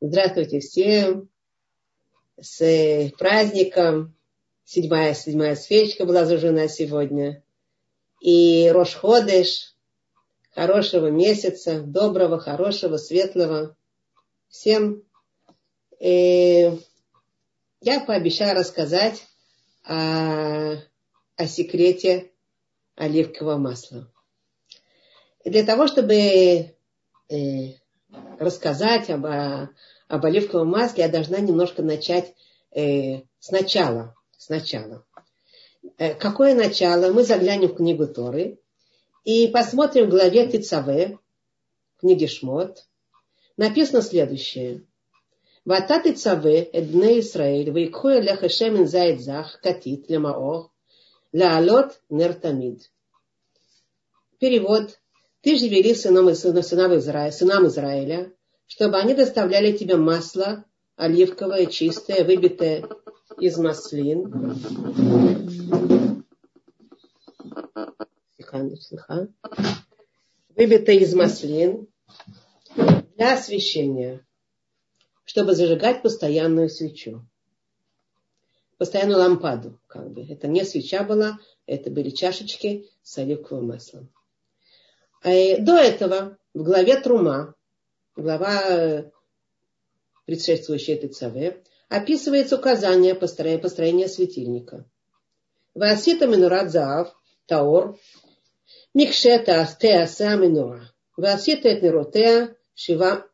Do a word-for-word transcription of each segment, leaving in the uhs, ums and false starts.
Здравствуйте всем. С праздником. Седьмая, седьмая свечка была зажжена сегодня. И Рош Ходеш. Хорошего месяца. Доброго, хорошего, светлого. Всем. И я пообещала рассказать о, о секрете оливкового масла. И для того, чтобы э, рассказать об, об оливковом масле, я должна немножко начать э, сначала. сначала. Э, какое начало? Мы заглянем в книгу Торы и посмотрим в главе Тецаве, книги Шмот. Написано следующее. Вата Тецаве эдбней Исраэль ваикху элех Эшем ин зайд зах катит лемаор лаалот нер тамид. Перевод. Ты же вели сынам, сынам, Израиля, сынам Израиля, чтобы они доставляли тебе масло оливковое, чистое, выбитое из маслин. Выбитое из маслин для освещения, чтобы зажигать постоянную свечу. Постоянную лампаду, как бы. Это не свеча была, это были чашечки с оливковым маслом. До этого в главе Трума, глава, предшествующая Тецаве, описывается указание построения светильника. Ваасита минурат заав, таор, микшета теаса минура. Ваасита эт неротеа шива,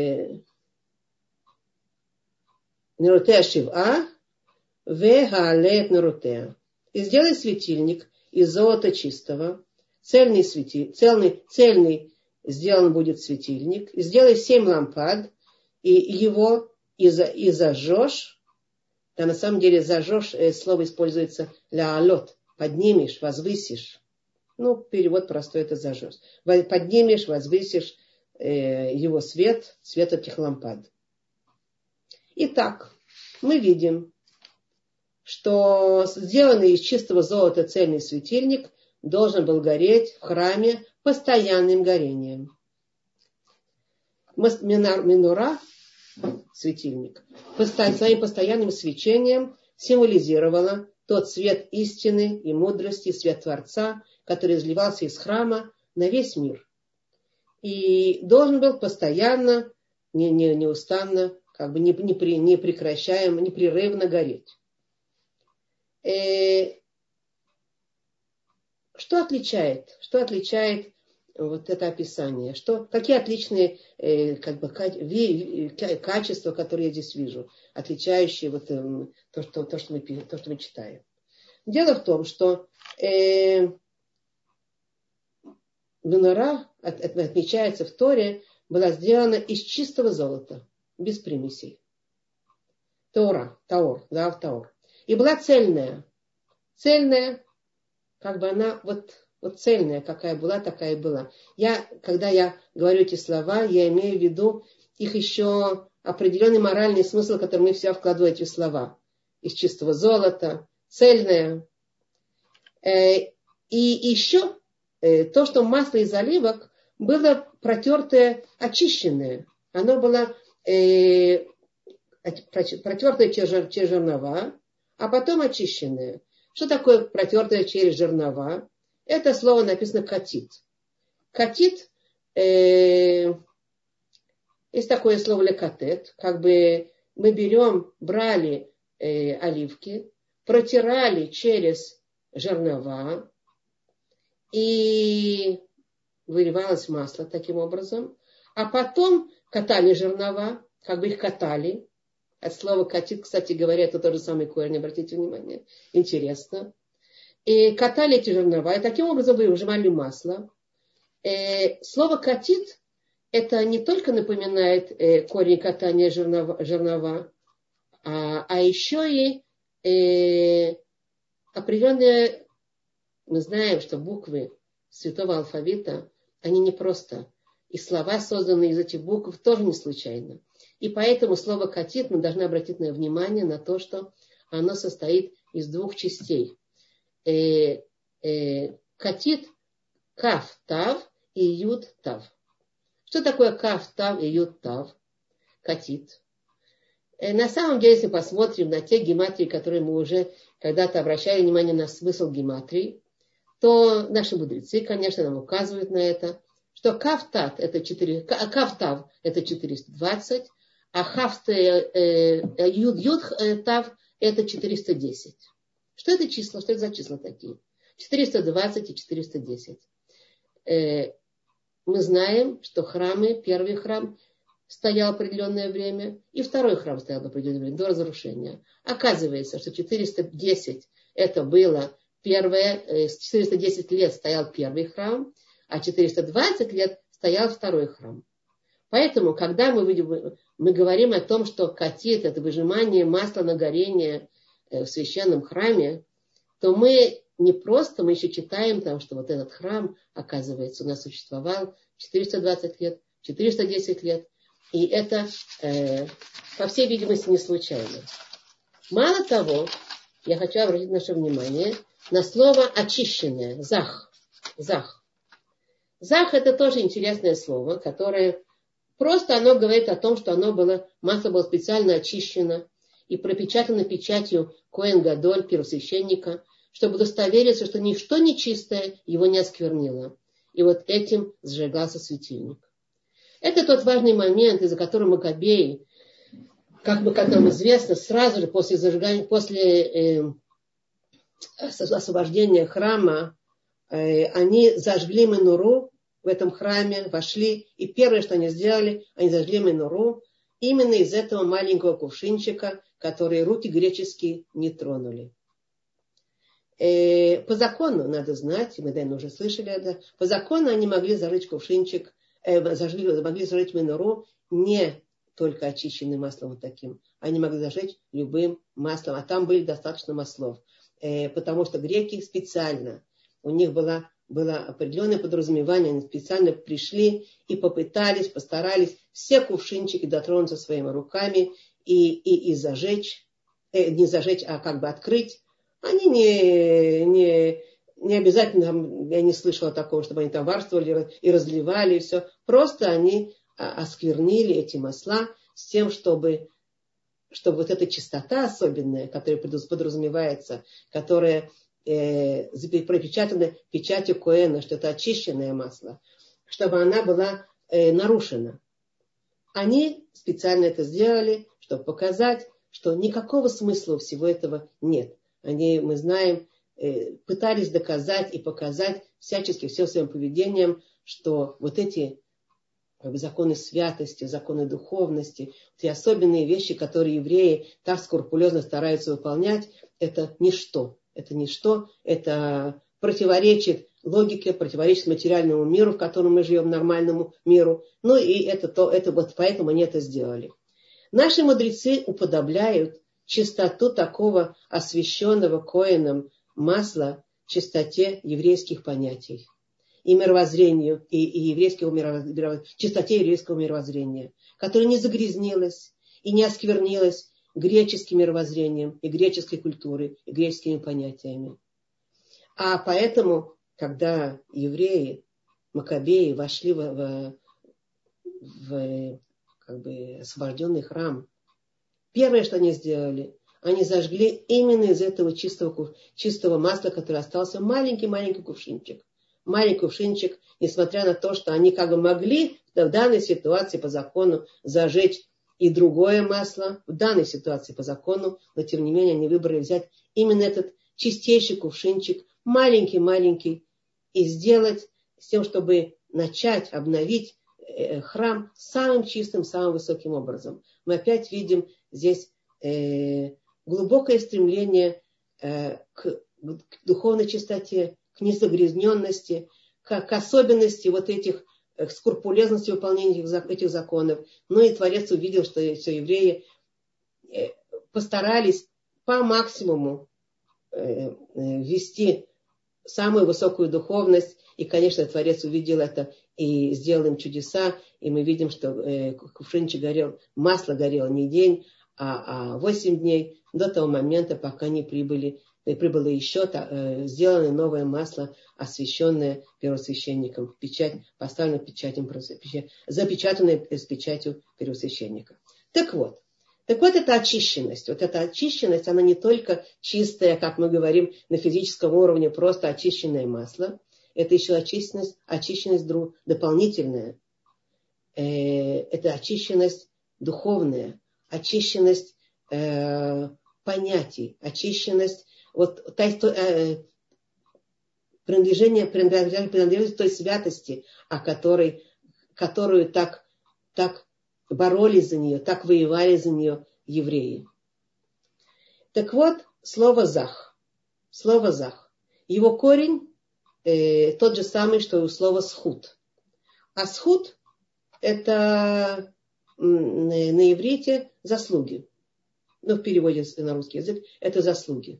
неротеа шива, вегаале эт неротеа. И сделай светильник из золота чистого. Цельный, свети, цельный, цельный сделан будет светильник. Сделай семь лампад, и его и, за, и зажжешь. Да, на самом деле зажжешь, э, слово используется ля алот. Поднимешь, возвысишь. Ну, перевод простой, это зажжешь. Поднимешь, возвысишь э, его свет, свет этих лампад. Итак, мы видим, что сделанный из чистого золота цельный светильник должен был гореть в храме постоянным горением. Минура, светильник, своим постоянным свечением символизировала тот свет истины и мудрости, свет Творца, который изливался из храма на весь мир. И должен был постоянно, не, не, неустанно, как бы не, не, не прекращаемо, непрерывно гореть. И Что отличает, что отличает вот это описание? Что, какие отличные э, как бы, качества, которые я здесь вижу, отличающие вот, э, то, что, то, что мы, то, что мы читаем? Дело в том, что э, минора, от, от, отмечается в Торе, была сделана из чистого золота, без примесей. Тора, таор, да, таор. И была цельная. Цельная. Как бы она вот, вот цельная, какая была, такая и была. Я, когда я говорю эти слова, я имею в виду их еще определенный моральный смысл, который мы все вкладываем в эти слова. Из чистого золота, цельная. И еще то, что масло из оливок было протертое, очищенное. Оно было протертое через жернова, а потом очищенное. Что такое протертое через жернова? Это слово написано катит. Катит, э, есть такое слово лекатет, как бы мы берем, брали э, оливки, протирали через жернова, и выливалось масло таким образом, а потом катали жернова, как бы их катали. От слова катит, кстати говоря, это тот же самый корень, обратите внимание. Интересно. И катали эти жернова, и таким образом выжимали масло. И слово катит, это не только напоминает корень катания жернова, жернова а, а еще и э, определенные, мы знаем, что буквы святого алфавита, они не просто. И слова, созданные из этих букв, тоже не случайно. И поэтому слово катит мы должны обратить на внимание на то, что оно состоит из двух частей. Э, э, катит кав тав и юд тав. Что такое кав тав и юд тав? Катит. На самом деле, если посмотрим на те гематрии, которые мы уже когда-то обращали внимание на смысл гематрии, то наши мудрецы, конечно, нам указывают на это, что кафтат это четыре, кафтав это четыреста двадцать, а хафт э, юд, юд тав это четыреста десять. Что это числа? Что это за числа такие? четыреста двадцать и четыреста десять. Э, мы знаем, что храмы, первый храм стоял определенное время, и второй храм стоял определенное время, до разрушения. Оказывается, что четыреста десять это было первое, четыреста десять лет стоял первый храм, а четыреста двадцать лет стоял второй храм. Поэтому, когда мы, видим, мы говорим о том, что катит, это выжимание масла на горение в священном храме, то мы не просто, мы еще читаем там, что вот этот храм, оказывается, у нас существовал четыреста двадцать лет, четыреста десять лет. И это, э, по всей видимости, не случайно. Мало того, я хочу обратить наше внимание на слово очищенное, зах. Зах. Зах это тоже интересное слово, которое просто оно говорит о том, что оно было, масло было специально очищено и пропечатано печатью Коэн Гадоль, первосвященника, чтобы удостовериться, что ничто нечистое его не осквернило. И вот этим сжигался светильник. Это тот важный момент, из-за которого Маккабеи, как бы как нам известно, сразу же после зажигания, после э, освобождения храма, э, они зажгли менуру в этом храме, вошли, и первое, что они сделали, они зажгли менуру именно из этого маленького кувшинчика, который руки греческие не тронули. Э, по закону, надо знать, мы, наверное, уже слышали это, по закону они могли зажечь кувшинчик, Зажгли, могли зажечь менору не только очищенным маслом вот таким. Они могли зажечь любым маслом. А там были достаточно маслов. Э, потому что греки специально, у них было, было определенное подразумевание, они специально пришли и попытались, постарались все кувшинчики дотронуться своими руками и, и, и зажечь, э, не зажечь, а как бы открыть. Они не... не Не обязательно, я не слышала такого, чтобы они там варствовали и разливали, и все. Просто они осквернили эти масла с тем, чтобы, чтобы вот эта чистота особенная, которая подразумевается, которая э, пропечатана печатью Коэна, что это очищенное масло, чтобы она была э, нарушена. Они специально это сделали, чтобы показать, что никакого смысла у всего этого нет. Они, мы знаем, пытались доказать и показать всячески всем своим поведением, что вот эти как бы, законы святости, законы духовности, те особенные вещи, которые евреи так скрупулезно стараются выполнять, это ничто. Это ничто, это противоречит логике, противоречит материальному миру, в котором мы живем, нормальному миру. Ну и это, то, это вот поэтому они это сделали. Наши мудрецы уподобляют чистоту такого освященного Коэном масла чистоте еврейских понятий и мировоззрению, и, и еврейского мировоззрения, чистоте еврейского мировоззрения, которое не загрязнилось и не осквернилось греческим мировоззрением и греческой культурой, и греческими понятиями. А поэтому, когда евреи, Маккабеи, вошли в, в, в как бы, освобожденный храм, первое, что они сделали, они зажгли именно из этого чистого, чистого масла, которое остался маленький-маленький кувшинчик. Маленький кувшинчик, несмотря на то, что они как бы могли в данной ситуации по закону зажечь и другое масло, в данной ситуации по закону, но тем не менее они выбрали взять именно этот чистейший кувшинчик, маленький-маленький, и сделать с тем, чтобы начать обновить храм самым чистым, самым высоким образом. Мы опять видим здесь э, глубокое стремление э, к, к духовной чистоте, к незагрязненности, к, к особенности вот этих, к скрупулезности выполнения этих, этих законов. Ну и Творец увидел, что все евреи э, постарались по максимуму э, э, ввести самую высокую духовность. И, конечно, Творец увидел это и сделал им чудеса. И мы видим, что э, кувшинчик горел, масло горело не день, а восемь дней до того момента, пока не прибыли, прибыло еще э, сделано новое масло, освященное первосвященником, печать, поставлено печатью, запечатанное с печатью первосвященника. Так вот, Так вот, эта очищенность, вот эта очищенность, она не только чистая, как мы говорим, на физическом уровне, просто очищенное масло. Это еще очищенность, очищенность дополнительная. Это очищенность духовная, очищенность э, понятий, очищенность, вот, та, э, принадлежение, принадлежность той святости, о которой, которую так, так боролись за нее, так воевали за нее евреи. Так вот, слово «зах». Слово «зах». Его корень э, тот же самый, что и у слова «схут». А «схут» – это м, на иврите заслуги. Ну, в переводе на русский язык это заслуги.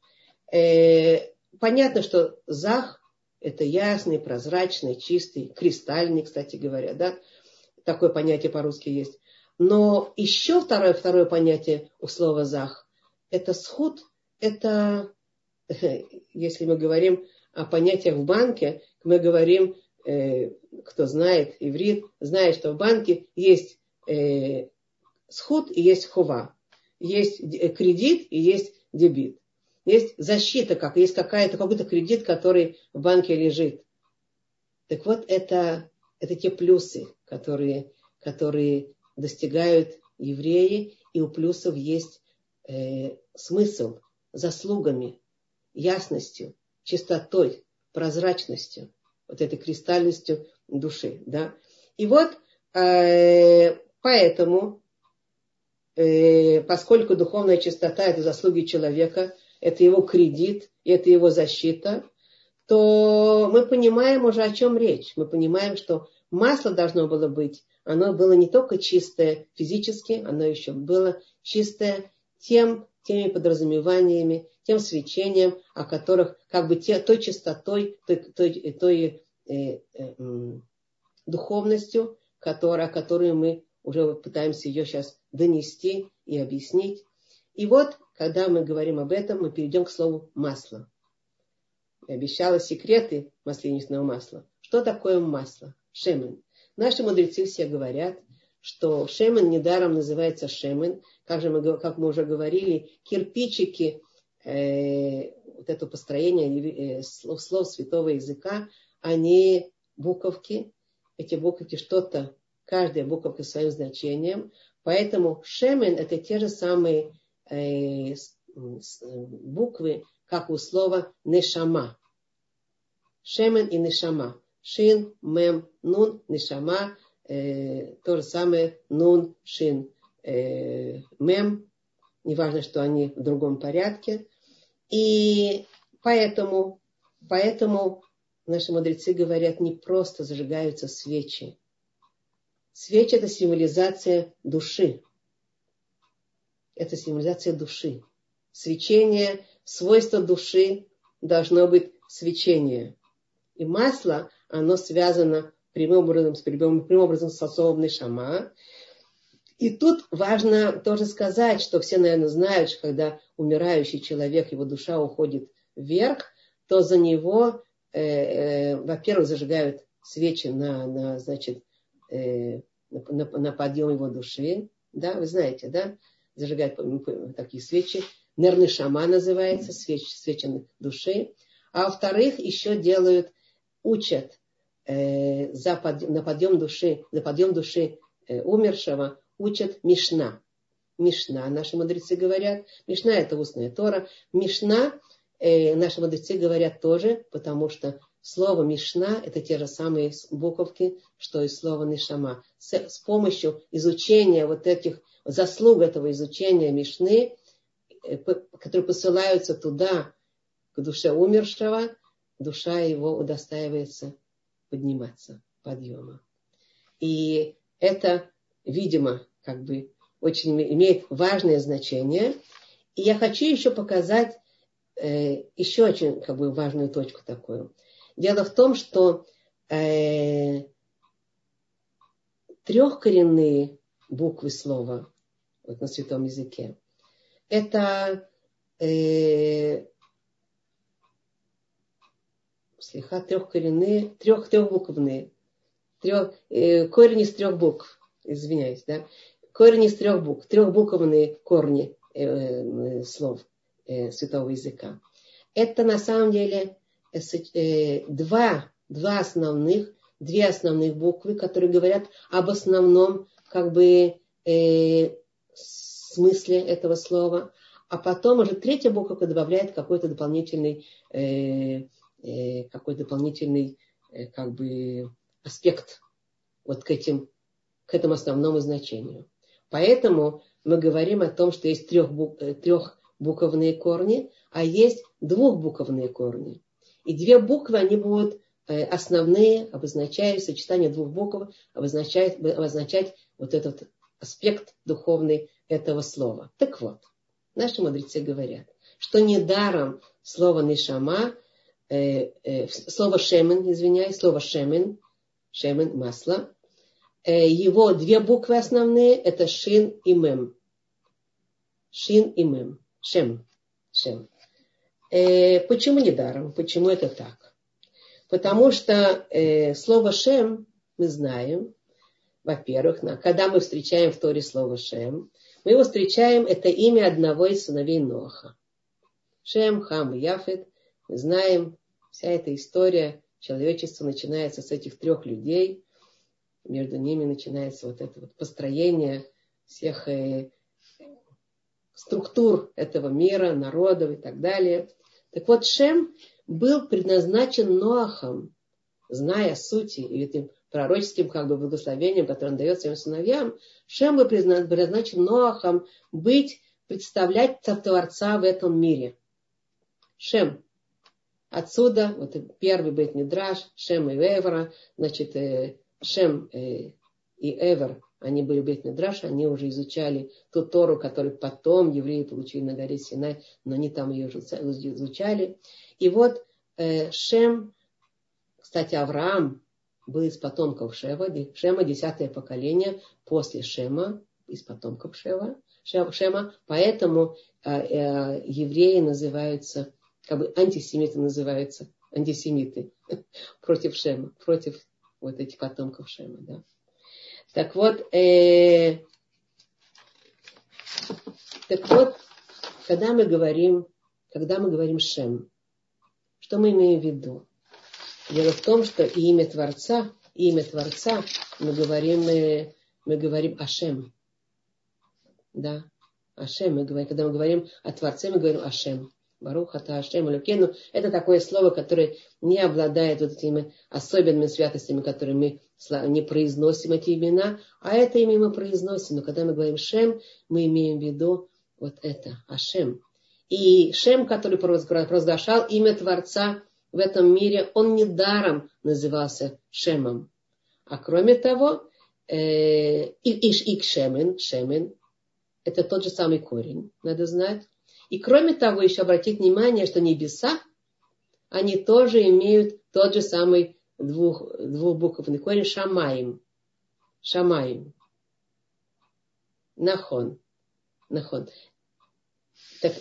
Э, понятно, что «зах» – это ясный, прозрачный, чистый, кристальный, кстати говоря, да. Такое понятие по-русски есть. Но еще второе, второе понятие у слова «зах» – это схуд, это, если мы говорим о понятиях в банке, мы говорим, э, кто знает иврит, знает, что в банке есть э, схуд и есть хова. Есть кредит и есть дебит. Есть защита, как есть какая-то, какой-то кредит, который в банке лежит. Так вот, это, это те плюсы, которые, которые достигают евреи, и у плюсов есть э, смысл, заслугами, ясностью, чистотой, прозрачностью, вот этой кристальностью души. Да? И вот э, поэтому, э, поскольку духовная чистота – это заслуги человека, это его кредит, это его защита, то мы понимаем уже, о чем речь. Мы понимаем, что масло должно было быть, оно было не только чистое физически, оно еще было чистое тем, теми подразумеваниями, тем свечением, о которых, как бы те, той чистотой, той, той, той э, э, э, духовностью, которая, которую мы уже пытаемся ее сейчас донести и объяснить. И вот, когда мы говорим об этом, мы перейдем к слову масло. Я обещала секреты масленичного масла. Что такое масло? Шемен. Наши мудрецы все говорят, что шемен недаром называется шемен. Как, же мы, как мы уже говорили, кирпичики, э, вот это построение э, слов, слов святого языка, они буковки. Эти буковки что-то, каждая буковка своим значением. Поэтому шемен это те же самые э, буквы, как у слова нешама. Шемен и нешама. Шин, мем, нун, нешама. Э, то же самое нун, шин, э, мем. Неважно, что они в другом порядке. И поэтому, поэтому наши мудрецы говорят, не просто зажигаются свечи. Свечи – это символизация души. Это символизация души. Свечение, свойство души должно быть свечение. И масло, оно связано прямым образом, с прямым, прямым образом с особым нешама. И тут важно тоже сказать, что все, наверное, знают, что когда умирающий человек, его душа уходит вверх, то за него, э, э, во-первых, зажигают свечи на, на, значит, э, на, на подъем его души. Да, вы знаете, да? Зажигают такие свечи. Нер нешама называется, свеч, свечи души. А во-вторых, еще делают, учат э, за под, на подъем души, за подъем души э, умершего, учат Мишна. Мишна, наши мудрецы говорят. Мишна – это устная Тора. Мишна, э, наши мудрецы говорят тоже, потому что слово Мишна – это те же самые буковки, что и слово Нешама. С, с помощью изучения вот этих заслуг этого изучения Мишны, э, которые посылаются туда, к душе умершего, душа его удостаивается подниматься, подъема. И это, видимо, как бы очень имеет важное значение. И я хочу еще показать э, еще очень как бы важную точку такую. Дело в том, что э, трехкоренные буквы слова вот на святом языке это э, слегка трехкоренные, трех, трехбуквенные, трех, э, корень из трех букв, извиняюсь, да. корень из трех букв, трехбуквенные корни э, э, слов э, святого языка. Это на самом деле э, э, два, два основных, две основных буквы, которые говорят об основном как бы э, смысле этого слова. А потом уже третья буква добавляет какой-то дополнительный, э, э, какой-то дополнительный э, как бы аспект вот к этим, к этому основному значению. Поэтому мы говорим о том, что есть трех, трехбуквенные корни, а есть двухбуквенные корни. И две буквы, они будут основные, обозначают сочетание двух букв, обозначает, обозначать вот этот аспект духовный этого слова. Так вот, наши мудрецы говорят, что недаром слово нишама, э, э, слово шемен, извиняюсь, слово шемен, шемен, масло, его две буквы основные, это шин и мем. Шин и мем. Шем. Шем. Э, почему недаром? Почему это так? Потому что э, слово шем, мы знаем, во-первых, на, когда мы встречаем в Торе слово шем, мы его встречаем, это имя одного из сыновей Ноаха. Шем, Хам и Яфет. Мы знаем, вся эта история человечества начинается с этих трех людей. Между ними начинается вот это вот построение всех э, структур этого мира, народов и так далее. Так вот, Шем был предназначен Ноахом, зная сути и этим пророческим как бы благословением, которое он дает своим сыновьям. Шем был предназначен Ноахом быть, представлять Творца в этом мире. Шем. Отсюда вот первый бейт мидраш, Шем и Эвера, значит, э, Шем э, и Эвер, они были в бейт мидраше, они уже изучали ту Тору, которую потом евреи получили на горе Синай, но они там ее уже изучали. И вот э, Шем, кстати, Авраам был из потомков Шева, Шема, десятое поколение после Шема, из потомков Шева, Шема, поэтому э, э, евреи называются, как бы антисемиты называются, антисемиты против Шема, против вот этих потомков Шема, да. Так вот, э, так вот, когда мы говорим, когда мы говорим Шем, что мы имеем в виду? Дело в том, что имя Творца, имя Творца, мы говорим, мы, мы говорим Ашем, да, Ашем, мы говорим, когда мы говорим о Творце, мы говорим Ашем. Барух ата Ашем Элокейну. Это такое слово, которое не обладает вот этими особенными святостями, которые мы не произносим эти имена, а это имя мы произносим. Но когда мы говорим Шем, мы имеем в виду вот это, Ашем. И Шем, который провозглашал имя Творца в этом мире, он недаром назывался Шемом. А кроме того, э, Иш Ик Шемен, Шемен, это тот же самый корень, надо знать. И кроме того, еще обратить внимание, что небеса, они тоже имеют тот же самый двух, двухбуквенный корень Шамаим. Шамаим. Нахон. Нахон. Так,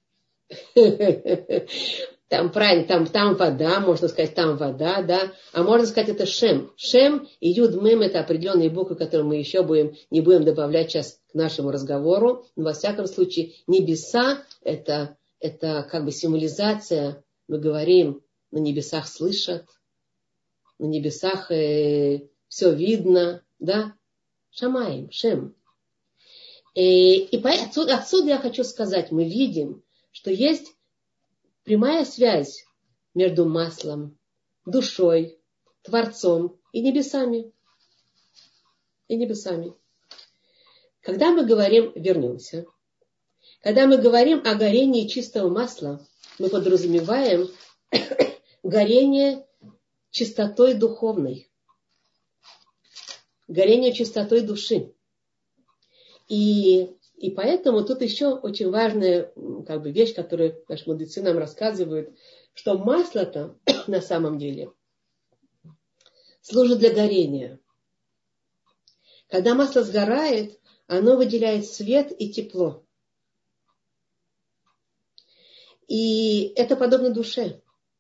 там правильно, там, там вода, можно сказать, там вода, да, а можно сказать, это Шем. Шем и Юд Мем — это определенные буквы, которые мы еще будем, не будем добавлять сейчас к нашему разговору. Но во всяком случае, небеса — это, это как бы символизация, мы говорим, на небесах слышат, на небесах э, все видно, да, Шамаим, Шем. И, и по, отсюда, отсюда я хочу сказать, мы видим, что есть прямая связь между маслом, душой, Творцом и небесами. И небесами. Когда мы говорим, вернемся, когда мы говорим о горении чистого масла, мы подразумеваем горение чистотой духовной, горение чистотой души. И И поэтому тут еще очень важная как бы, вещь, которую наши мудрецы нам рассказывают, что масло-то на самом деле служит для горения. Когда масло сгорает, оно выделяет свет и тепло. И это подобно душе.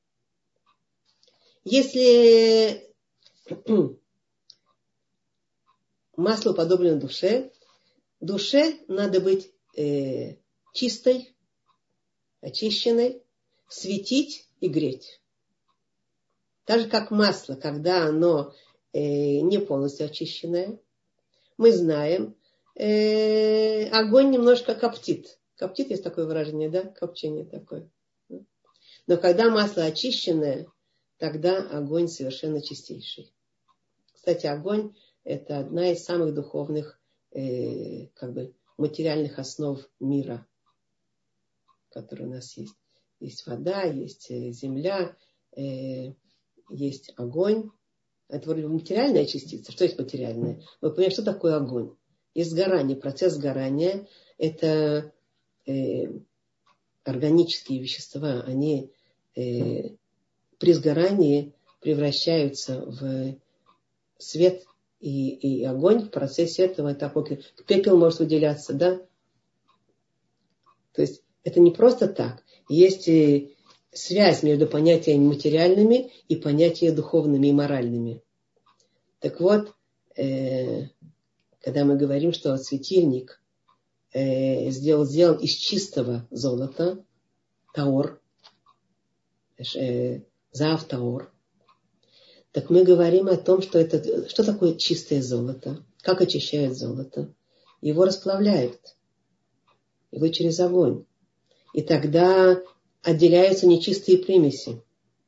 Если масло подобно душе, душе надо быть э, чистой, очищенной, светить и греть. Так же, как масло, когда оно э, не полностью очищенное, мы знаем, э, огонь немножко коптит. Коптит, есть такое выражение, да? Копчение такое. Но когда масло очищенное, тогда огонь совершенно чистейший. Кстати, огонь – это одна из самых духовных, э, как бы, материальных основ мира, которые у нас есть. Есть вода, есть земля, э, есть огонь. Это вроде материальная частица. Что есть материальное? Вы понимаете, что такое огонь? Есть сгорание. Процесс сгорания – это э, органические вещества. Они э, при сгорании превращаются в свет и, и огонь. В процессе этого такой пепел может выделяться, да? То есть это не просто так. Есть и связь между понятиями материальными и понятиями духовными и моральными. Так вот, э, когда мы говорим, что светильник э, сделал, сделан из чистого золота, таор, э, зав таор, так мы говорим о том, что это, что такое чистое золото, как очищают золото. Его расплавляют, его через огонь. И тогда отделяются нечистые примеси.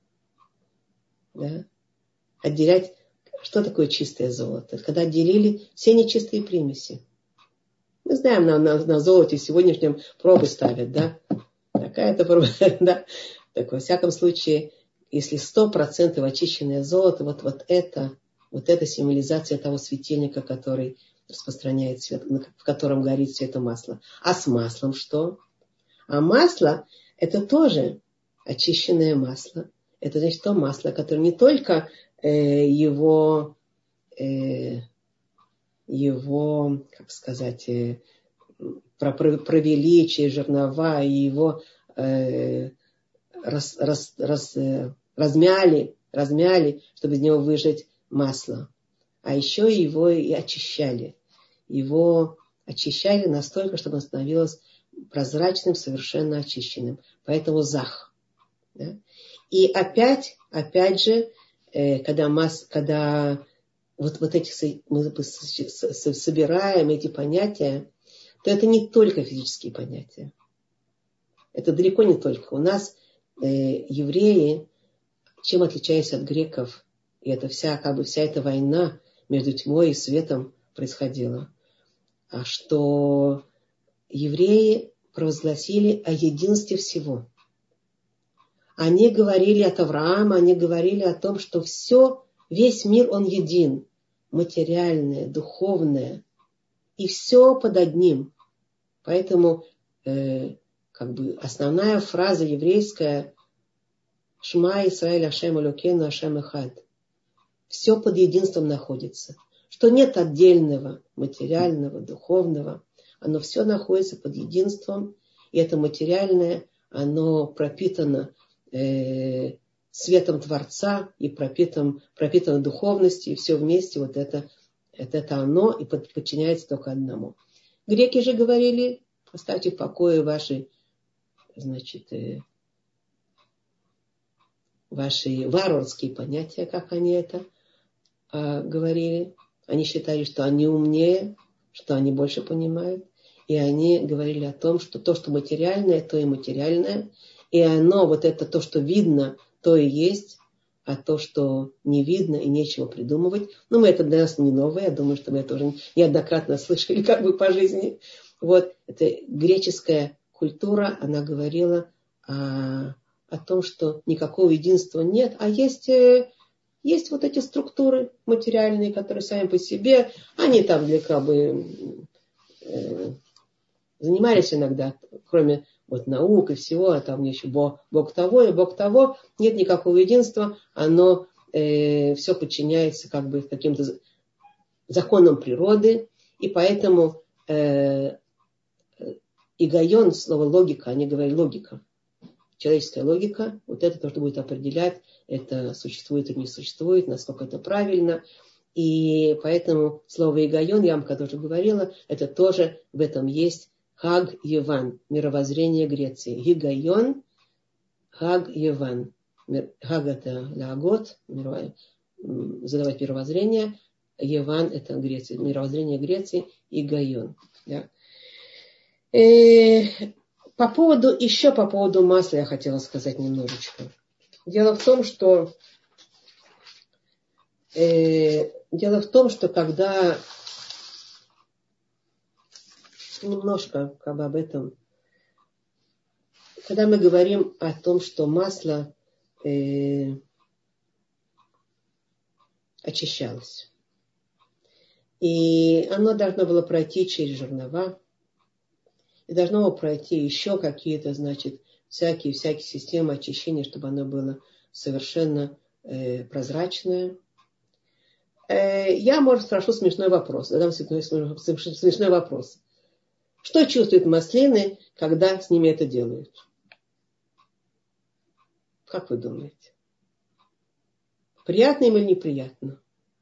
Да? Отделять, что такое чистое золото? Когда отделили все нечистые примеси. Мы знаем, на, на, на золоте сегодняшнем пробы ставят, да? Такая-то проба, да? Так, во всяком случае, если сто процентов очищенное золото, вот, вот это, вот это символизация того светильника, который распространяет свет, в котором горит все это масло. А с маслом что? А масло – это тоже очищенное масло. Это значит то масло, которое не только э, его, э, его, как сказать, э, провели через жернова и его э, раз, раз, раз, э, размяли, размяли, чтобы из него выжать масло. А еще его и очищали. Его очищали настолько, чтобы он становился прозрачным, совершенно очищенным. Поэтому зах. Да? И опять, опять же, э, когда, масс, когда вот, вот эти, мы собираем эти понятия, то это не только физические понятия. Это далеко не только. У нас э, евреи, чем отличаясь от греков, и это вся, как бы вся эта война между тьмой и светом происходила, а что евреи провозгласили о единстве всего. Они говорили от Авраама, они говорили о том, что все, весь мир, он един. Материальное, духовное. И все под одним. Поэтому э, как бы основная фраза еврейская «Шма Исраэль Ашем Элокейну Ашем Эхад». Все под единством находится. Что нет отдельного материального, духовного. Оно все находится под единством. И это материальное, оно пропитано э, светом Творца и пропитано, пропитано духовностью. И все вместе вот это, это, это оно и под, подчиняется только одному. Греки же говорили: оставьте в покое ваши, значит, э, ваши варварские понятия, как они это э, говорили. Они считали, что они умнее, что они больше понимают. И они говорили о том, что то, что материальное, то и материальное. И оно, вот это то, что видно, то и есть. А то, что не видно и нечего придумывать. Ну, мы это для нас не новое. Я думаю, что мы это уже неоднократно слышали как бы по жизни. Вот, это греческая культура, она говорила о, о том, что никакого единства нет, а есть, есть вот эти структуры материальные, которые сами по себе, они там для как бы э, занимались иногда, кроме вот наук и всего, а там еще Бог, Бог того и Бог того, нет никакого единства, оно э, все подчиняется как бы каким-то законам природы, и поэтому э, игайон, слово логика, они говорят логика. Человеческая логика, вот это то, что будет определять, это существует или не существует, насколько это правильно. И поэтому слово «игайон», я вам когда уже говорила, это тоже в этом есть Хаг Еван, мировоззрение Греции. Игайон, Хаг Еван. Хаг это лагот, задавать мировоззрение. Еван это Греция, мировоззрение Греции, Игайон. Да. И по поводу, еще по поводу масла я хотела сказать немножечко. Дело в том, что э, дело в том, что когда немножко как бы об этом, когда мы говорим о том, что масло э, очищалось, и оно должно было пройти через жернова, и должно было пройти еще какие-то, значит, всякие, всякие системы очищения, чтобы оно было совершенно э, прозрачное. Э, я, может, спрошу смешной вопрос. Задам смешной, смешной вопрос. Что чувствуют маслины, когда с ними это делают? Как вы думаете? Приятно им или неприятно?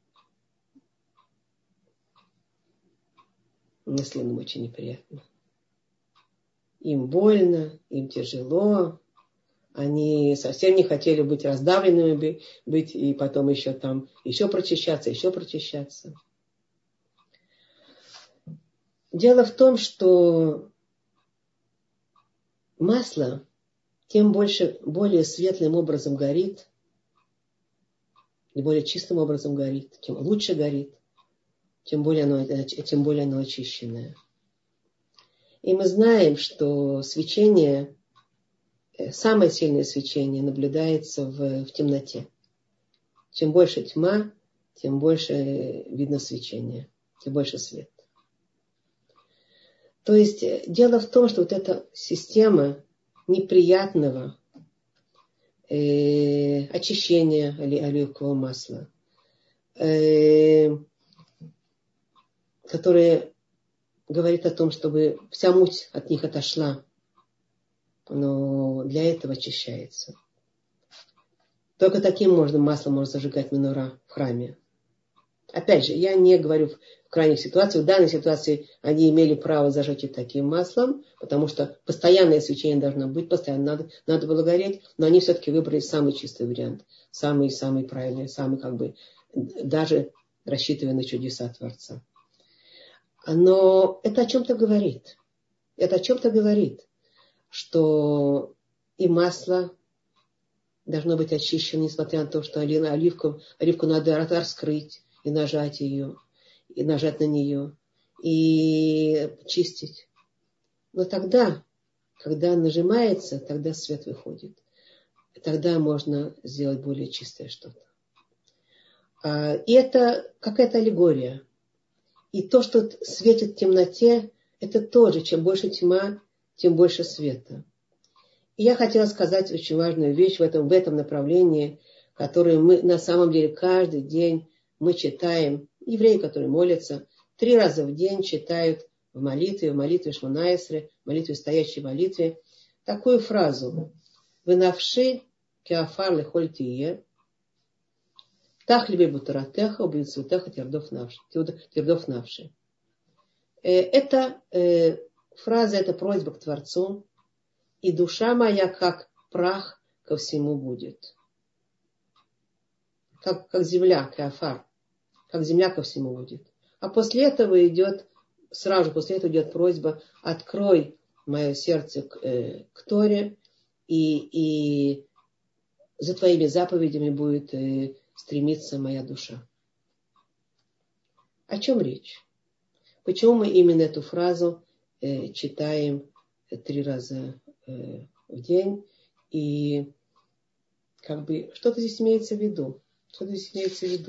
Маслинам очень неприятно. Им больно, им тяжело. Они совсем не хотели быть раздавленными, быть и потом еще там, еще прочищаться, еще прочищаться. Дело в том, что масло тем больше, более светлым образом горит, и более чистым образом горит, тем лучше горит, тем более оно, тем более оно очищенное. И мы знаем, что свечение, самое сильное свечение наблюдается в, в темноте. Чем больше тьма, тем больше видно свечение, тем больше свет. То есть дело в том, что вот эта система неприятного э, очищения оливкового масла, э, которое говорит о том, чтобы вся муть от них отошла, но для этого очищается. Только таким можно, маслом можно зажигать минора в храме. Опять же, я не говорю в крайних ситуациях. В данной ситуации они имели право зажечь и таким маслом, потому что постоянное свечение должно быть, постоянно надо, надо было гореть, но они все-таки выбрали самый чистый вариант, самый-самый правильный, самый как бы, даже рассчитывая на чудеса Творца. Но это о чем-то говорит. Это о чем-то говорит, что и масло должно быть очищено, несмотря на то, что оливку, оливку надо раскрыть и нажать ее, и нажать на нее, и чистить. Но тогда, когда нажимается, тогда свет выходит. И тогда можно сделать более чистое что-то. И это какая-то аллегория. И то, что светит в темноте, это тоже, чем больше тьма, тем больше света. И я хотела сказать очень важную вещь в этом, в этом направлении, которую мы на самом деле каждый день мы читаем. Евреи, которые молятся, три раза в день читают в молитве, в молитве Шмона Эсре, в молитве, стоящей молитве, такую фразу: «Вынавши кеафар лехоль тие, так либо бутаратеха, убийцутеха тердов навши». Это э, фраза, это просьба к Творцу. «И душа моя, как прах, ко всему будет». Как, как земля, кеафар. Как земля ко всему будет. А после этого идет, сразу после этого идет просьба: открой мое сердце к, э, к Торе, и, и за твоими заповедями будет э, стремиться моя душа. О чем речь? Почему мы именно эту фразу э, читаем три раза э, в день? И как бы что-то здесь имеется в виду. Что здесь имеется в виду?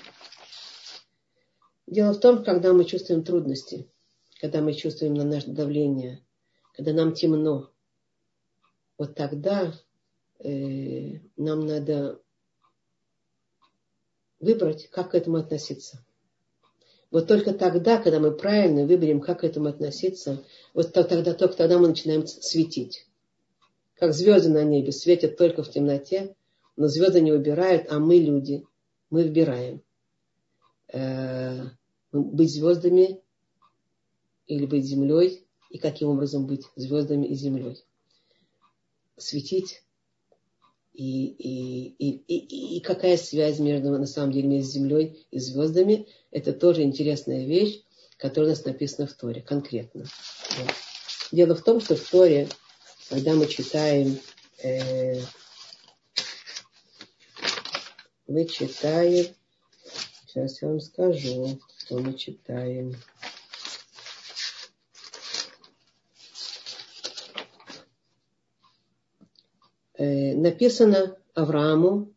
Дело в том, когда мы чувствуем трудности, когда мы чувствуем на наше давление, когда нам темно, вот тогда э, нам надо выбрать, как к этому относиться. Вот только тогда, когда мы правильно выберем, как к этому относиться, вот тогда, только тогда мы начинаем светить. Как звезды на небе светят только в темноте, но звезды не выбирают, а мы, люди, мы выбираем. э, быть звездами или быть землей, и каким образом быть звездами и землей. Светить. И, и, и, и, и какая связь между, на самом деле, между землей и звездами, это тоже интересная вещь, которая у нас написана в Торе, конкретно. Вот. Дело в том, что в Торе, когда мы читаем, э, мы читаем, сейчас я вам скажу, что мы читаем. Э, написано Аврааму,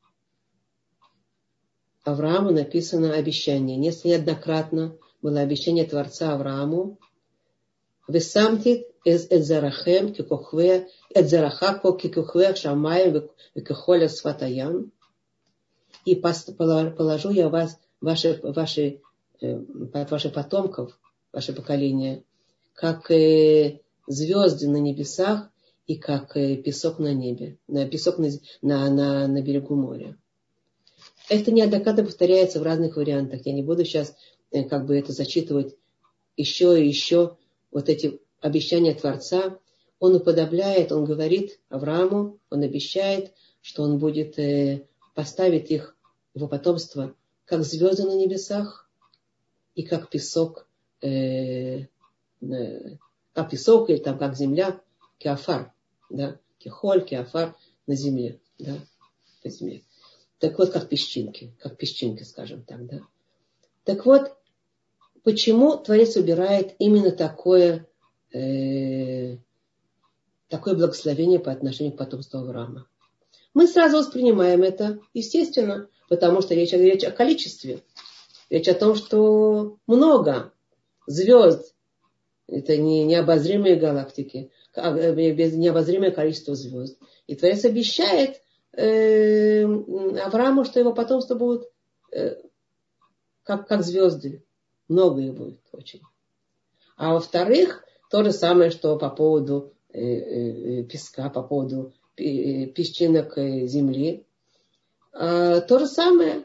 Аврааму написано обещание. Неоднократно было обещание Творца Аврааму. «Весамти эдзарахем кикохве, эдзараха кикохве шамаем векехоля сватаян». И положу я вас, ваши, ваши, ваши потомков, ваше поколение, как звезды на небесах и как песок на небе, на песок на, на, на, на берегу моря. Это неоднократно повторяется в разных вариантах. Я не буду сейчас как бы это зачитывать еще и еще. Вот эти обещания Творца. Он уподобляет, он говорит Аврааму, он обещает, что он будет э, поставить их, его потомство, как звезды на небесах и как песок, э, э, как песок или там как земля, кеофар, да, кехоль, кеофар на земле, да, на земле. Так вот, как песчинки, как песчинки, скажем так, да. Так вот, почему Творец убирает именно такое, э, такое благословение по отношению к потомству Авраама? Мы сразу воспринимаем это, естественно, потому что речь, речь о количестве. Речь о том, что много звезд, это не необозримые галактики, необозримое количество звезд. И Творец обещает э, Аврааму, что его потомство будет э, как, как звезды. Много их будет очень. А во-вторых, то же самое, что по поводу э, э, песка, по поводу э, песчинок э, земли. А, то же самое.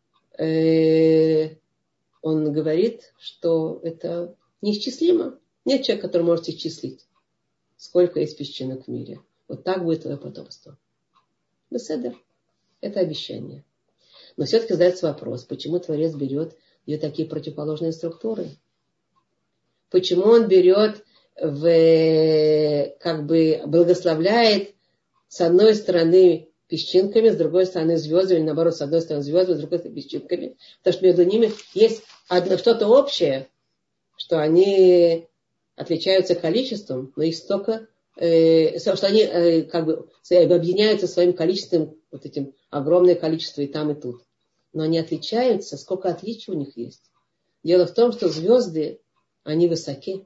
Э, он говорит, что это неисчислимо. Нет человека, который может исчислить, сколько есть песчинок в мире. Вот так будет твое потомство. Беседер. Это обещание. Но все-таки задается вопрос, почему Творец берет ее такие противоположные структуры? Почему он берет, в, как бы благословляет с одной стороны песчинками, с другой стороны звездами, или наоборот, с одной стороны звездами, с другой стороны песчинками? Потому что между ними есть одно, что-то общее, что они отличаются количеством, но есть столько, э, что они э, как бы объединяются своим количеством, вот этим огромное количество и там, и тут. Но они отличаются, сколько отличий у них есть. Дело в том, что звезды, они высоки.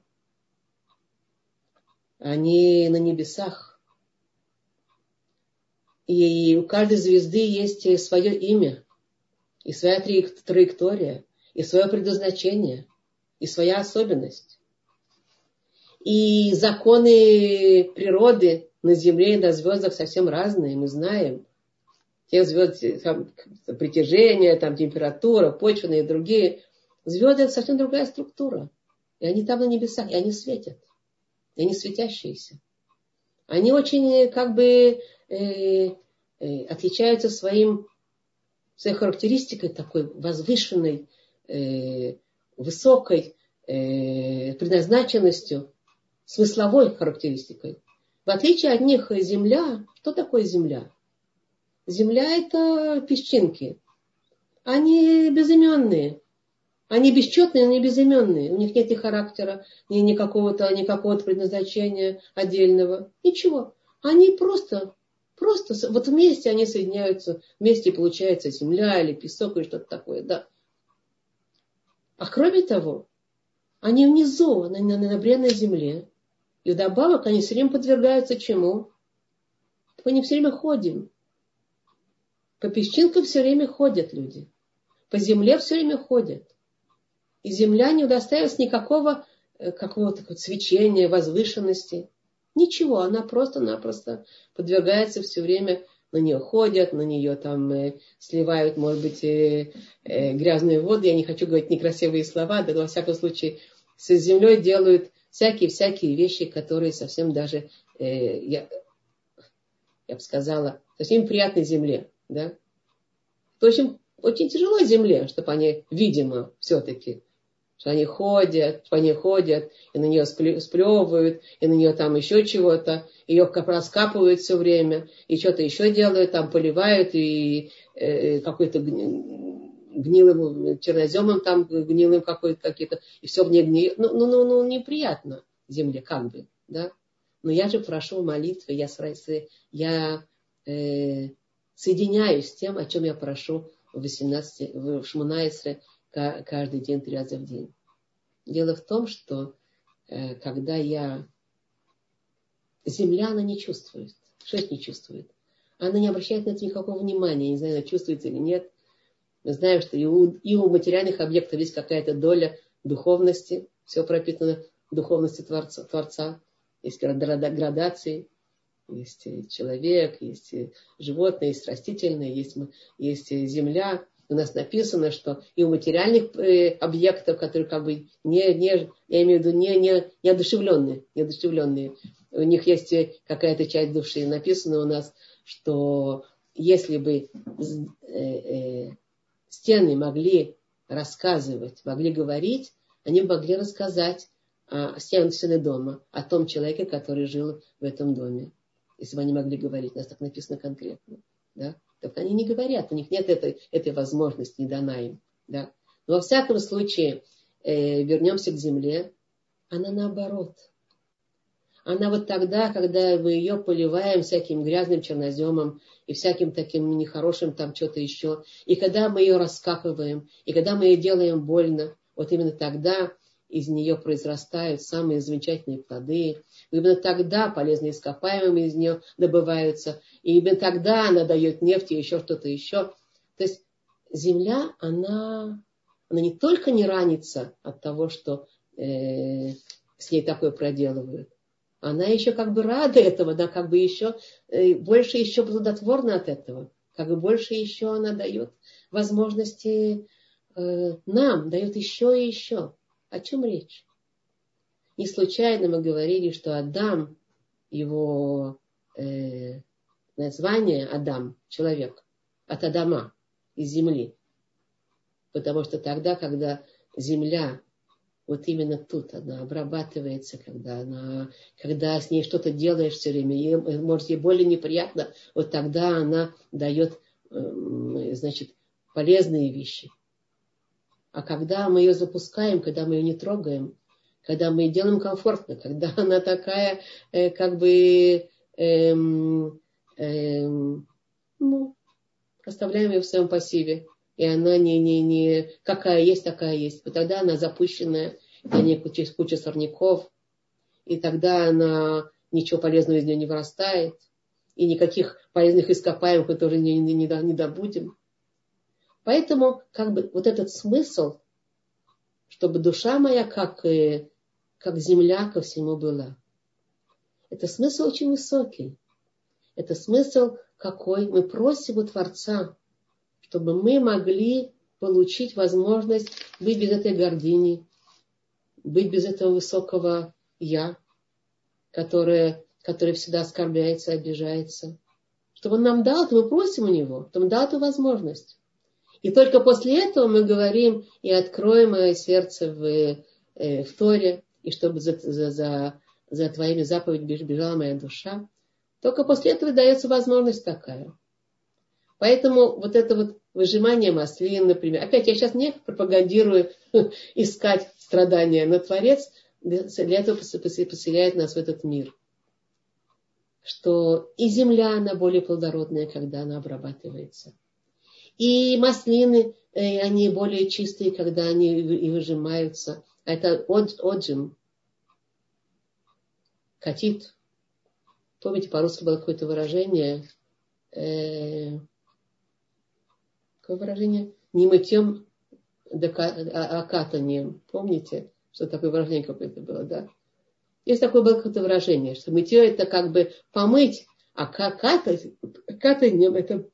Они на небесах. И у каждой звезды есть свое имя, и своя траектория, и свое предназначение, и своя особенность. И законы природы на Земле и на звездах совсем разные, мы знаем. Те звезды, там, притяжение, там, температура, почвенные и другие. Звезды — это совсем другая структура. И они там на небесах, и они светят. И они светящиеся. Они очень, как бы, э, э, отличаются своим, своей характеристикой такой возвышенной, э, высокой э, предназначенностью, смысловой характеристикой. В отличие от них Земля, что такое Земля? Земля — это песчинки. Они безыменные. Они бесчетные, но не безыменные. У них нет ни характера, ни, ни какого-то, ни какого-то предназначения отдельного. Ничего. Они просто, просто, вот вместе они соединяются, вместе получается земля или песок или что-то такое, да. А кроме того, они внизу, на, на, на бренной земле. И вдобавок они все время подвергаются чему? Мы не все время ходим. По песчинкам все время ходят люди. По земле все время ходят. И земля не удостаивается никакого какого-то свечения, возвышенности. Ничего, она просто-напросто подвергается все время на нее ходят, на нее там э, сливают, может быть, э, э, грязную воду. Я не хочу говорить некрасивые слова, да, но во всяком случае с землей делают всякие-всякие вещи, которые совсем даже, э, я, я бы сказала, совсем приятной земле. Да? Это очень, очень тяжело земле, чтобы они, видимо, все-таки, что они ходят, что они ходят, и на нее сплевывают, и на нее там еще чего-то, ее как раскапывают все время, и что-то еще делают, там поливают, и э, какой-то гнилым черноземом там, гнилым какой-то какие-то, и все в ней гниет. Ну, ну, ну, ну, неприятно земле, как бы, да. Но я же прошу молитвы, я, я э, соединяюсь с тем, о чем я прошу в восемнадцати, в шмонайсре, каждый день, три раза в день. Дело в том, что э, когда я... Земля, она не чувствует. Шесть не чувствует. Она не обращает на это никакого внимания. Не знаю, чувствуется или нет. Мы знаем, что и у, и у материальных объектов есть какая-то доля духовности. Все пропитано духовностью Творца. Творца. Есть градации. Есть человек, есть животное, есть растительное, есть, есть земля. У нас написано, что и у материальных э, объектов, которые как бы не, не, я имею в виду, не, не, неодушевленные, неодушевленные, у них есть какая-то часть души. Написано у нас, что если бы э, э, стены могли рассказывать, могли говорить, они могли рассказать о стенах стены дома, о том человеке, который жил в этом доме. Если бы они могли говорить, у нас так написано конкретно. Да? Так они не говорят, у них нет этой, этой возможности, не дана им. Да? Но во всяком случае, э, вернемся к земле, она наоборот. Она вот тогда, когда мы ее поливаем всяким грязным черноземом и всяким таким нехорошим там что-то еще, и когда мы ее раскапываем, и когда мы ее делаем больно, вот именно тогда из нее произрастают самые замечательные плоды. Именно тогда полезные ископаемые из нее добываются. И именно тогда она дает нефть и еще что-то еще. То есть земля, она, она не только не ранится от того, что э, с ней такое проделывают. Она еще как бы рада этого, да, как бы еще э, больше еще плодотворна от этого. Как бы больше еще она дает возможности э, нам, дает еще и еще. О чем речь? Не случайно мы говорили, что Адам, его э, название Адам, человек, от Адама, из земли. Потому что тогда, когда земля, вот именно тут она обрабатывается, когда, она, когда с ней что-то делаешь все время, ей, может, ей более неприятно, вот тогда она дает, э, значит, полезные вещи. А когда мы ее запускаем, когда мы ее не трогаем, когда мы ее делаем комфортно, когда она такая, э, как бы, эм, эм, ну, оставляем ее в своем пассиве, и она не, не, не какая есть, такая есть. Вот тогда она запущенная, на ней куча, куча сорняков, и тогда она ничего полезного из нее не вырастает, и никаких полезных ископаемых мы тоже не, не, не добудем. Поэтому как бы вот этот смысл, чтобы душа моя как, как земля ко всему была. Это смысл очень высокий. Это смысл какой? Мы просим у Творца, чтобы мы могли получить возможность быть без этой гордыни, быть без этого высокого «я», которое, которое всегда оскорбляется, обижается. Чтобы он нам дал, то мы просим у него, чтобы он дал эту возможность. И только после этого мы говорим и откроем мое сердце в, э, в Торе, и чтобы за, за, за, за твоими заповедями бежала моя душа. Только после этого дается возможность такая. Поэтому вот это вот выжимание маслин, например. Опять я сейчас не пропагандирую искать страдания, но Творец для этого поселяет нас в этот мир. Что и земля, она более плодородная, когда она обрабатывается. И маслины, э, они более чистые, когда они и выжимаются. Это отжим, катит. Помните, по-русски было какое-то выражение, э, какое выражение? Не мытьем, а катанием. Помните, что такое выражение какое-то было, да? Есть такое было какое-то выражение, что мытье это как бы помыть, А катать, катанием это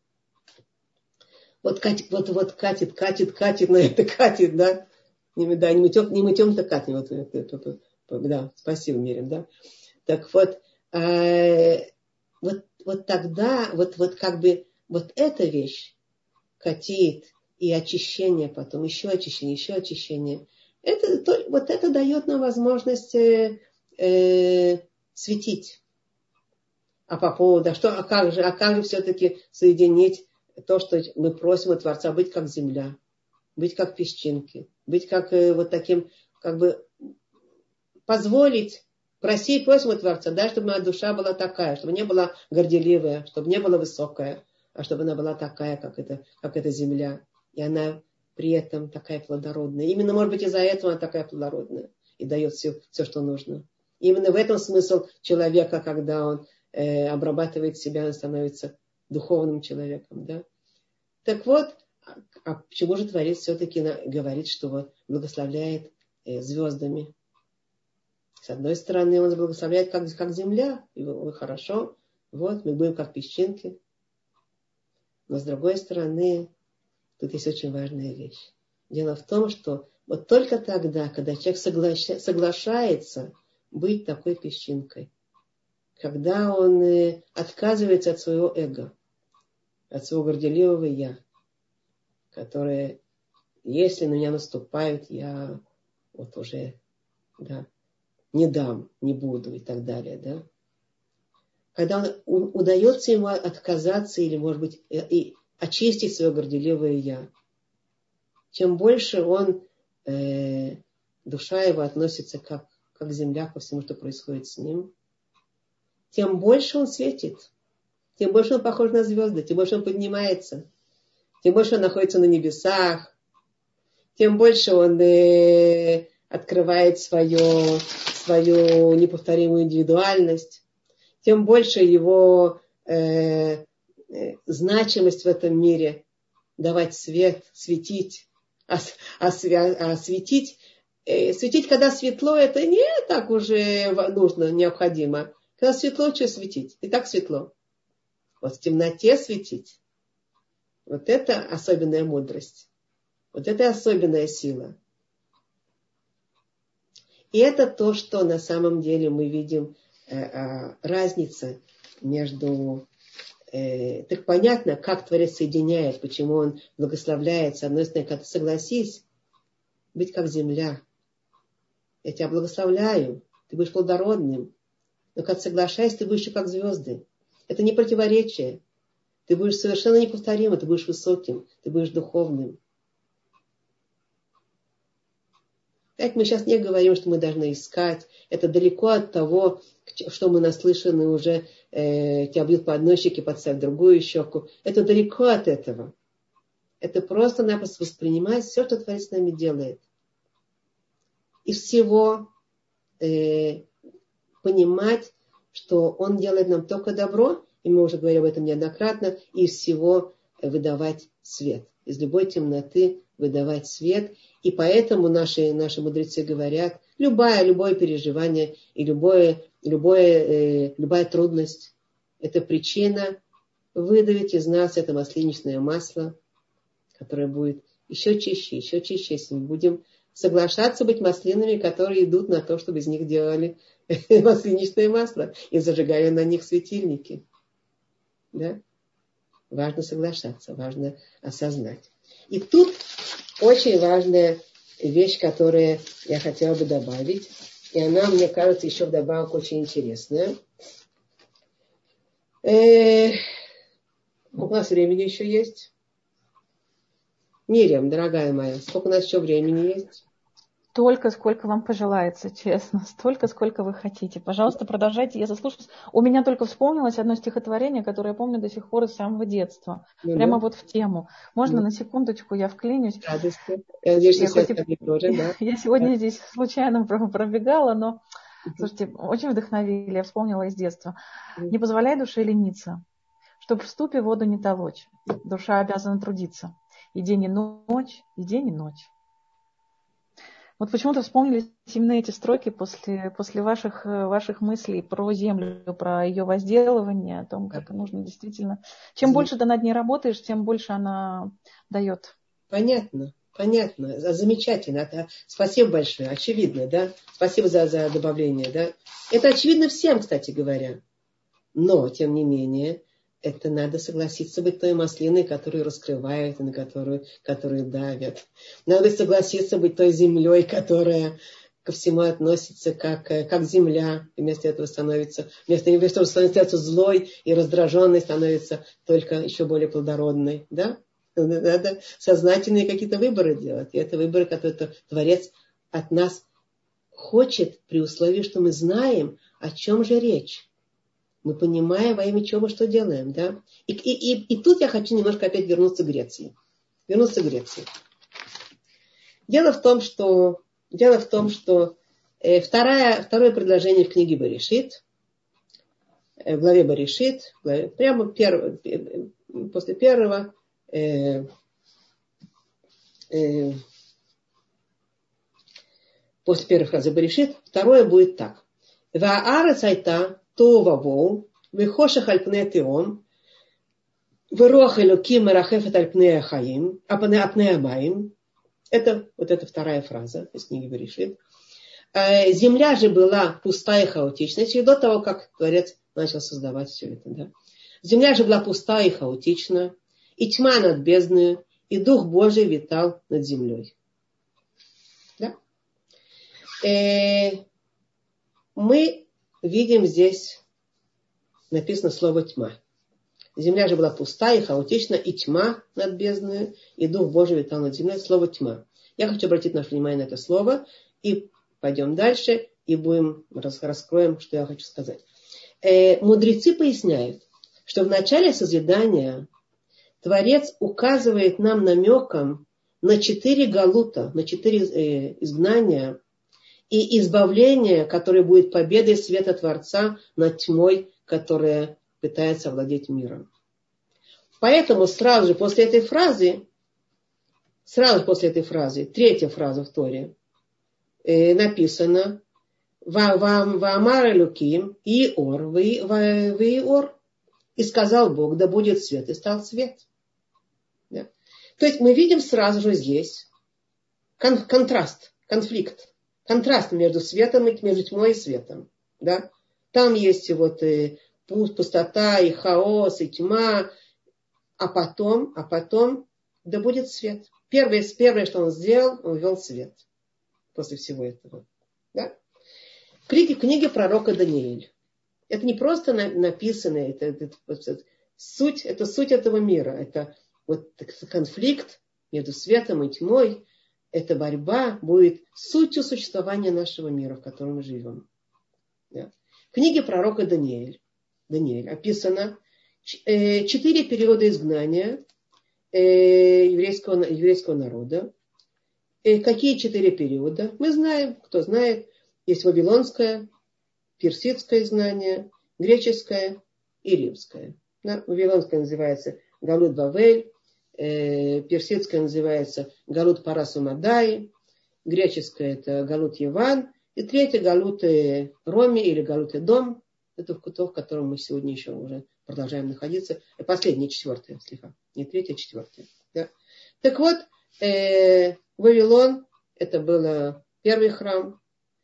вот катит, вот, вот катит, катит, катит, на это катит, да. Не, да, не мытем, не мытем-то катим. Вот, это, это, да, спасибо, Мирим, да. Так вот, э, вот, вот тогда, вот, вот как бы, вот эта вещь катит, и очищение потом, еще очищение, еще очищение. Это, то, вот это дает нам возможность э, э, светить. А по поводу, а, что, а, как же, а как же все-таки соединить то, что мы просим у Творца, быть как земля, быть как песчинки, быть как э, вот таким, как бы позволить, просить, просим у Творца, да, чтобы моя душа была такая, чтобы не была горделивая, чтобы не была высокая, а чтобы она была такая, как эта, как эта земля. И она при этом такая плодородная. Именно, может быть, из-за этого она такая плодородная и дает все, все что нужно. И именно в этом смысл человека, когда он э, обрабатывает себя, он становится духовным человеком. Да? Так вот, а почему же Творец все-таки говорит, что вот благословляет э, звездами? С одной стороны, он благословляет как, как земля, и хорошо, вот, мы будем как песчинки. Но с другой стороны, тут есть очень важная вещь. Дело в том, что вот только тогда, когда человек соглаша, соглашается быть такой песчинкой, когда он отказывается от своего эго, от своего горделивого «я», которое, если на меня наступают, я вот уже да, не дам, не буду и так далее. Да? Когда он, удается ему отказаться или, может быть, и очистить свое горделивое «я», чем больше он, э, душа его относится как, как земля ко всему, что происходит с ним, тем больше он светит, тем больше он похож на звезды, тем больше он поднимается, тем больше он находится на небесах, тем больше он э, открывает свое, свою неповторимую индивидуальность, тем больше его э, э, значимость в этом мире давать свет, светить. А, а, а светить, э, светить, когда светло, это не так уже нужно, необходимо. Когда светло, что светить? И так светло. Вот в темноте светить. Вот это особенная мудрость. Вот это особенная сила. И это то, что на самом деле мы видим э, э, разница между... Э, так понятно, как Творец соединяет, почему он благословляет. С одной стороны, когда согласись быть как земля. Я тебя благословляю, ты будешь плодородным. Но когда соглашайся, ты будешь еще как звезды. Это не противоречие. Ты будешь совершенно неповторимым, ты будешь высоким, ты будешь духовным. Так мы сейчас не говорим, что мы должны искать. Это далеко от того, что мы наслышаны уже, э, тебя бьют по одной щеке, подставь другую щеку. Это далеко от этого. Это просто-напросто воспринимать все, что Творец с нами делает. Из всего э, понимать, что Он делает нам только добро, и мы уже говорили об этом неоднократно, и из всего выдавать свет. Из любой темноты выдавать свет. И поэтому наши, наши мудрецы говорят, любое, любое переживание и любое, любое, э, любая трудность – это причина выдавить из нас это масленичное масло, которое будет еще чище, еще чище, если мы будем соглашаться быть маслинами, которые идут на то, чтобы из них делали масленичное масло и зажигали на них светильники. Да? Важно соглашаться, важно осознать. И тут очень важная вещь, которую я хотела бы добавить, и она, мне кажется, еще вдобавок очень интересная. Э-э- у нас времени еще есть. Мириам, дорогая моя, сколько у нас еще времени есть? Столько, сколько вам пожелается, честно. Столько, сколько вы хотите. Пожалуйста, продолжайте, я заслушаюсь. У меня только вспомнилось одно стихотворение, которое я помню до сих пор из самого детства. Ну, Прямо да. вот в тему. Можно ну. на секундочку, я вклинюсь. Радости. Я надеюсь, что я, и... тоже, да? я сегодня да. здесь случайно пробегала, но, слушайте, очень вдохновили. Я вспомнила из детства. Не позволяй душе лениться, чтоб в ступе воду не толочь. Душа обязана трудиться. И день, и ночь, и день, и ночь. Вот почему-то вспомнились именно эти строки после, после ваших, ваших мыслей про землю, про ее возделывание, о том, как нужно действительно... Чем Зем... больше ты над ней работаешь, тем больше она дает. Понятно, понятно. Замечательно. Это, спасибо большое. Очевидно, да? Спасибо за, за добавление, да? Это очевидно всем, кстати говоря. Но, тем не менее, это надо согласиться быть той маслиной, которую раскрывают и на которую, которую давят. Надо согласиться быть той землей, которая ко всему относится как, как земля. И вместо этого становится, вместо того, чтобы становиться злой и раздраженной, становится только еще более плодородной. Да? Надо сознательные какие-то выборы делать. И это выборы, которые Творец от нас хочет, при условии, что мы знаем, о чем же речь. Мы понимаем, во имя чего мы что делаем. Да? И, и, и, и тут я хочу немножко опять вернуться к Греции. Вернуться к Греции. Дело в том, что, дело в том, что э, второе, второе предложение в книге Берешит, э, в главе Берешит, в главе, прямо перв, э, после первого, э, э, после первой фразы Берешит, второе будет так. Ваарец айта Това воу, вихошах альпне теом, вируах элоким мерахефет альпне хаим, апне амаим. Это вот эта вторая фраза из книги Берешит. Земля же была пустая и хаотичная, еще до того, как Творец начал создавать все это. Да? Земля же была пустая и хаотична, и тьма над бездною, и Дух Божий витал над землей. Да? Мы видим здесь написано слово «тьма». Земля же была пустая и хаотична, и тьма над бездною, и Дух Божий витал над землей. Слово «тьма». Я хочу обратить наше внимание на это слово, и пойдем дальше, и будем, раскроем, что я хочу сказать. Э, мудрецы поясняют, что в начале созидания Творец указывает нам намеком на четыре галута, на четыре э, изгнания, и избавление, которое будет победой света Творца над тьмой, которая пытается овладеть миром. Поэтому сразу же после этой фразы, сразу же после этой фразы, третья фраза в Торе, э, написано «Ваамар элоким и ор, вы ор». И сказал Бог, да будет свет, и стал свет. Да? То есть мы видим сразу же здесь кон- контраст, конфликт. Контраст между светом и между тьмой и светом. Да? Там есть вот и пустота, и хаос, и тьма. А потом, а потом, да будет свет. Первое, первое, что он сделал, он ввел свет. После всего этого. Да? В книге, в книге пророка Даниэль. Это не просто написано, это, это, это, суть, это суть этого мира. Это вот конфликт между светом и тьмой. Эта борьба будет сутью существования нашего мира, в котором мы живем. Да. В книге пророка Даниэль, Даниэль описано э, четыре периода изгнания э, еврейского, еврейского народа. Э, какие четыре периода? Мы знаем, кто знает. Есть вавилонское, персидское изгнание, греческое и римское. Да. Вавилонское называется Галут Бавель. Персидское называется Галут Парасу Мадай, греческое это Галут Яван, и третье Галут Роми или Галут Эдом, это в кутах, в котором мы сегодня еще уже продолжаем находиться. И последнее, четвертое, слегка, не третье, четвертое. Да. Так вот, э, Вавилон, это был первый храм.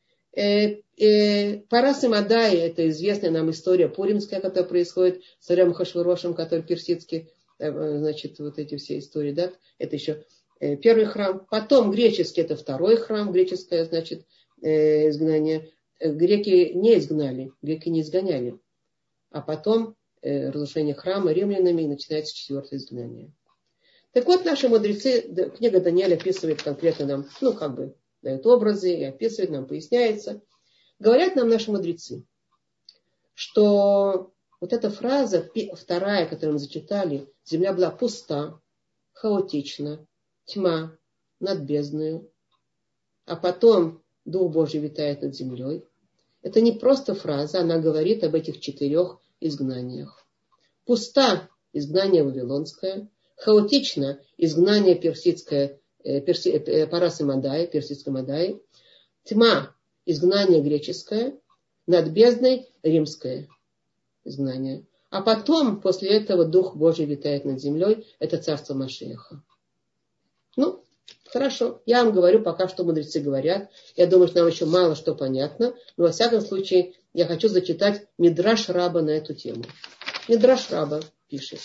Э, э, Парас и Мадай, это известная нам история пуримская, которая происходит с царем Ахашвирошем, который персидский. Значит, вот эти все истории, да, это еще первый храм. Потом греческий, это второй храм, греческое, значит, изгнание. Греки не изгнали, греки не изгоняли. А потом разрушение храма римлянами, и начинается четвертое изгнание. Так вот, наши мудрецы, книга Даниэля описывает конкретно нам, ну, как бы, дает образы и описывает нам, поясняется. Говорят нам наши мудрецы, что вот эта фраза, вторая, которую мы зачитали, земля была пуста, хаотична, тьма над бездною, а потом Дух Божий витает над землей. Это не просто фраза, она говорит об этих четырех изгнаниях. Пуста — изгнание вавилонское, хаотично — изгнание персидское перси, Парас и Мадай, персидской Мадай. Тьма, изгнание греческое, над бездной римское изгнание. А потом, после этого, Дух Божий витает над землей. Это царство Машиаха. Ну, хорошо. Я вам говорю пока, что мудрецы говорят. Я думаю, что нам еще мало что понятно. Но, во всяком случае, я хочу зачитать Мидраш Раба на эту тему. Мидраш Раба пишет.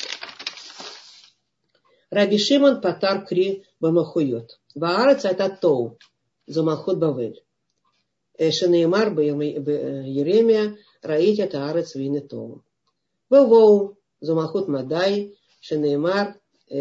Раби Шимон патар кри бамахуйот. Ваарец это тоу. Замалхут бавель. Шенеймар Еремия раить это арец вины тоу. Вовоу замалхут мадай. Шенеймар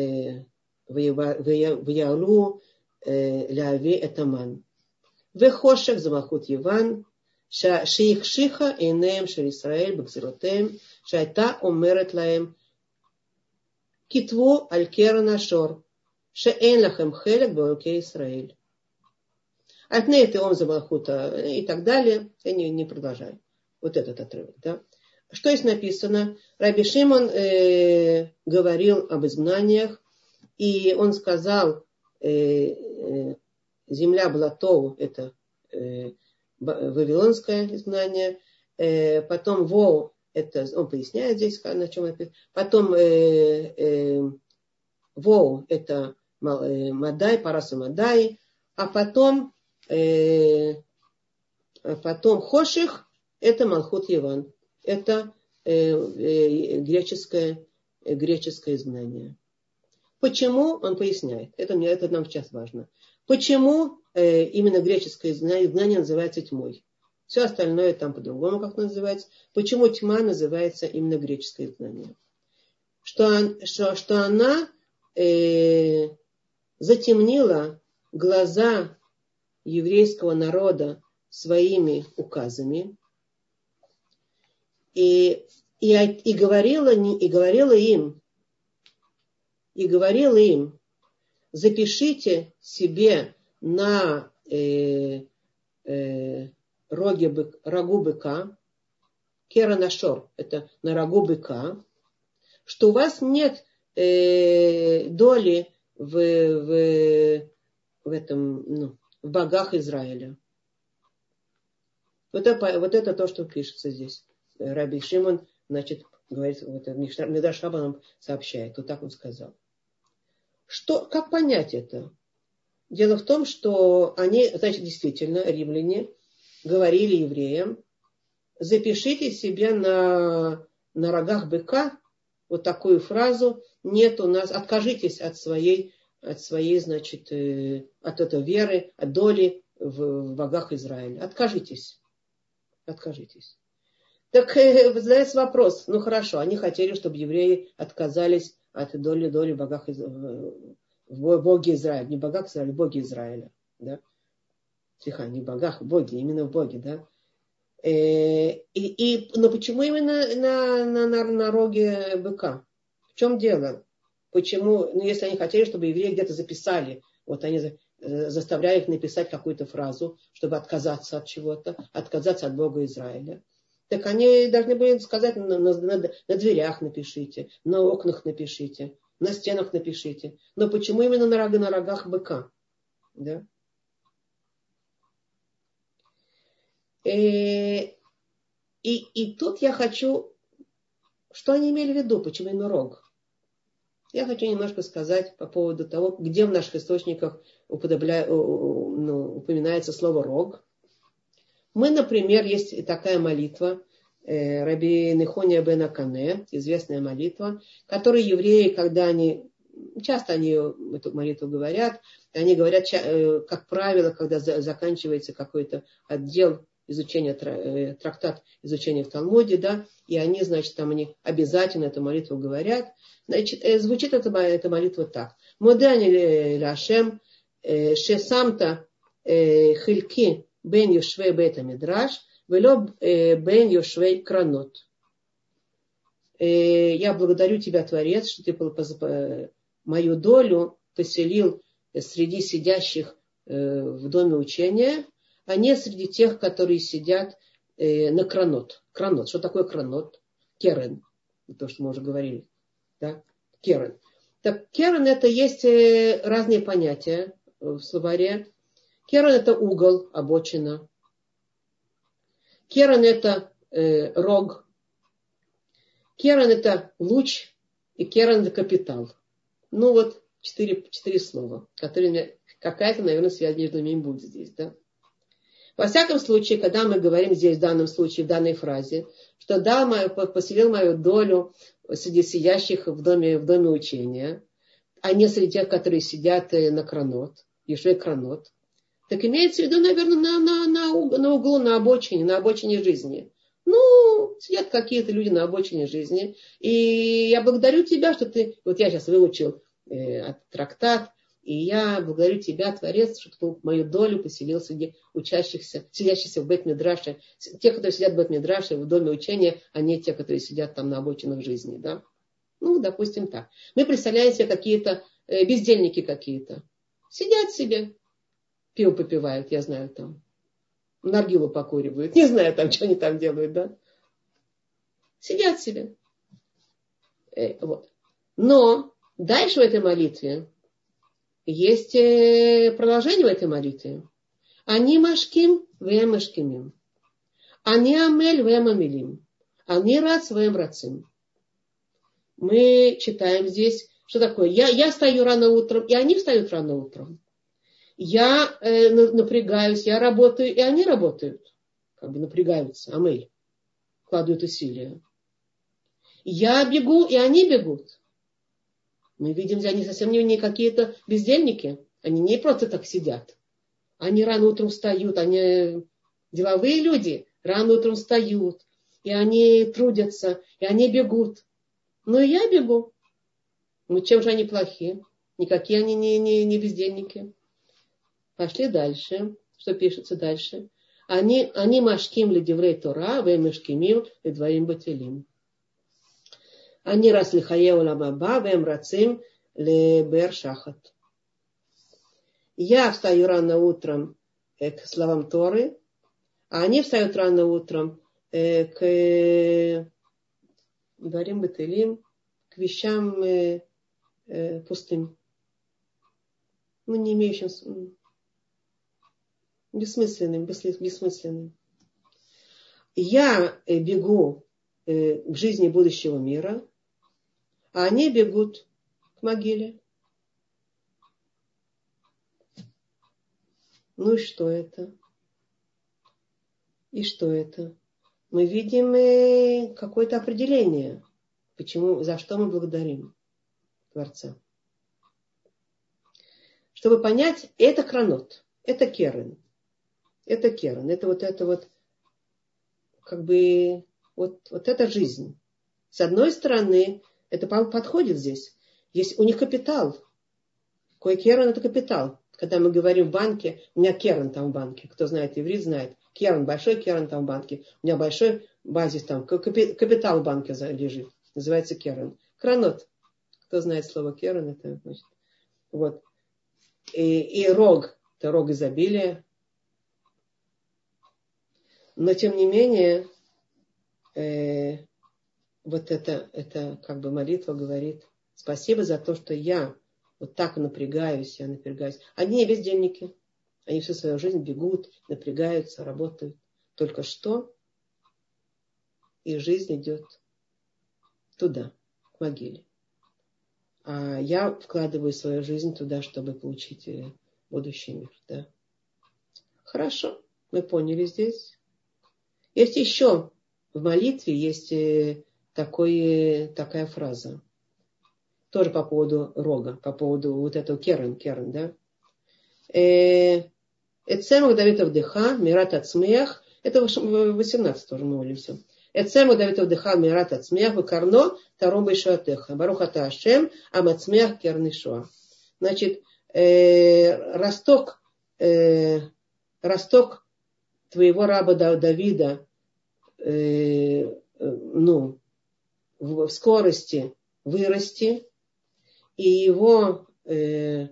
виялу лави это ман. Вехошек замалхут Иван. Шиихшиха инеем шер Исраэль бакзиротеем. Шайта омерет лаем. Китву аль-кера шор, шеэн лахем хелек беолке Исраэль. Отней ты ом замалхута и так далее. Я не, не продолжаю. Вот этот отрывок. Да? Что здесь написано? Раби Шимон э, говорил об изгнаниях, и он сказал, э, э, земля была Тоу, это э, вавилонское изгнание, э, потом Воу, это, он поясняет здесь, на чем это. Потом э, э, Воу, это Мадай, Параса Мадай. А потом, э, потом Хоших, это Малхут Иван. Это э, э, греческое, э, греческое изгнание. Почему? Он поясняет. Это, мне, это нам сейчас важно. Почему э, именно греческое изгнание, изгнание называется тьмой? Все остальное там по-другому как называется. Почему тьма называется именно греческое изгнание? Что, что, что она э, затемнила глаза еврейского народа своими указами и, и, и, говорила, и говорила им, и говорила им, запишите себе на э, э, роге бык, рогу быка, кера нашор, это на рогу быка, что у вас нет э, доли в, в, в этом, ну, в богах Израиля. Вот это, вот это то, что пишется здесь. Раби Шимон, значит, говорит, вот Мидраш Раба нам сообщает, вот так он сказал. Что, как понять это? Дело в том, что они, значит, действительно, римляне говорили евреям, запишите себе на, на рогах быка вот такую фразу, нет у нас, откажитесь от своей, от своей, значит, э, от этой веры, от доли в, в богах Израиля. Откажитесь. Откажитесь. Так э, задается вопрос, ну хорошо, они хотели, чтобы евреи отказались от доли, доли в богах Израиля, в боге Израиля, не богах Израиля, боги Израиля, да? Тихо, не в богах, в боге, именно в боге, да? И, и, но почему именно на, на, на, на роге быка? В чем дело? Почему, ну, если они хотели, чтобы евреи где-то записали, вот они заставляли их написать какую-то фразу, чтобы отказаться от чего-то, отказаться от Бога Израиля. Так они должны были сказать, на, на, на, на дверях напишите, на окнах напишите, на стенах напишите. Но почему именно на, рога, на рогах быка? Да? И, и, и тут я хочу, что они имели в виду, почему именно рог? Я хочу немножко сказать по поводу того, где в наших источниках уподобля, ну, упоминается слово рог. Мы, например, есть такая молитва, э, Раби Нехония бен Акане, известная молитва, которую евреи, когда они, часто они эту молитву говорят, они говорят, как правило, когда заканчивается какой-то отдел изучения, трактат изучения в Талмуде, да, и они, значит, там они обязательно эту молитву говорят. Значит, звучит эта, эта молитва так. Модани ляшем шесамта хильки бен йошвей бейт мидраш вело бен йошвей кранот. Я благодарю тебя, Творец, что ты мою долю поселил среди сидящих в доме учения, а не среди тех, которые сидят э, на кранот. Кранот. Что такое кранот? Керен. То, что мы уже говорили. Да? Керен. Так, керен это есть э, разные понятия в словаре. Керан это угол, обочина. Керан это э, рог. Керан это луч. И керан это капитал. Ну вот четыре, четыре слова, которые какая-то, наверное, связь между ними будет здесь, да? Во всяком случае, когда мы говорим здесь, в данном случае, в данной фразе, что дал мою, поселил мою долю среди сидящих в доме, в доме учения, а не среди тех, которые сидят на кранот, еще и кранот, так имеется в виду, наверное, на, на, на, уг, на углу, на обочине, на обочине жизни. Ну, сидят какие-то люди на обочине жизни. И я благодарю тебя, что ты... Вот я сейчас выучил э, трактат, и я благодарю тебя, Творец, что ты мою долю поселил среди учащихся, сидящихся в Бейт-Мидраше. Те, которые сидят в Бейт-Мидраше, в доме учения, а не те, которые сидят там на обочинах жизни. Да? Ну, допустим, так. Мы представляем себе какие-то э, бездельники какие-то. Сидят себе, пиво попивают, я знаю, там. Наргилу покуривают. Не знаю, там, что они там делают, да? Сидят себе. Э, вот. Но дальше в этой молитве есть продолжение в этой молитве. Они машким, вем машкимим. Они амель, вем амелим. Они рац, вем рацим. Мы читаем здесь, что такое. Я, я встаю рано утром, и они встают рано утром. Я э, напрягаюсь, я работаю, и они работают. Как бы напрягаются, амель. Вкладывают усилия. Я бегу, и они бегут. Мы видим, они совсем не какие-то бездельники. Они не просто так сидят. Они рано утром встают. Они деловые люди. Рано утром встают. И они трудятся. И они бегут. Ну и я бегу. Ну чем же они плохие? Никакие они не, не, не бездельники. Пошли дальше. Что пишется дальше? Они, они машким ледеврей Тора, вы машкимим ледварим бателим. Они росли хаеу ламаба, вем рацим лебер шахат. Я встаю рано утром к словам Торы, а они встают рано утром к дворим бателим, к вещам пустым. Ну, не имеющим, бессмысленным, бессмысленным. Я бегу к жизни будущего мира, а они бегут к могиле. Ну и что это? И что это? Мы видим какое-то определение. Почему, за что мы благодарим Творца. Чтобы понять, это кранот, это керен. Это керен, это вот это вот, как бы, вот, вот эта жизнь. С одной стороны, это подходит здесь. Есть у них капитал. Кой керен это капитал. Когда мы говорим в банке, у меня керен там в банке. Кто знает иврит, знает. Керен, большой керен там в банке. У меня большой базис там. Капитал в банке лежит. Называется керен. Кранот. Кто знает слово керен, это значит. Вот. И, и рог. Это рог изобилия. Но тем не менее, э, вот это, это как бы молитва говорит, спасибо за то, что я вот так напрягаюсь, я напрягаюсь. Они не бездельники. Они всю свою жизнь бегут, напрягаются, работают. Только что их жизнь идет туда, к могиле. А я вкладываю свою жизнь туда, чтобы получить будущий мир. Да? Хорошо, мы поняли здесь. Есть еще в молитве есть такой, такая фраза. Тоже по поводу рога, по поводу вот этого керен, керен, да. Эцемах Давидов Деха, Мират Ацмех. Это восемнадцать тоже мы молимся. Эцемах Давидов Деха, Мират Ацмех, Выкарно, Таром Бейшуатеха. Барухата Ашем, Амацмех Кернишуа. Значит, э, росток, э, росток твоего раба Давида, э, э, ну, в, в скорости вырасти, и его, э,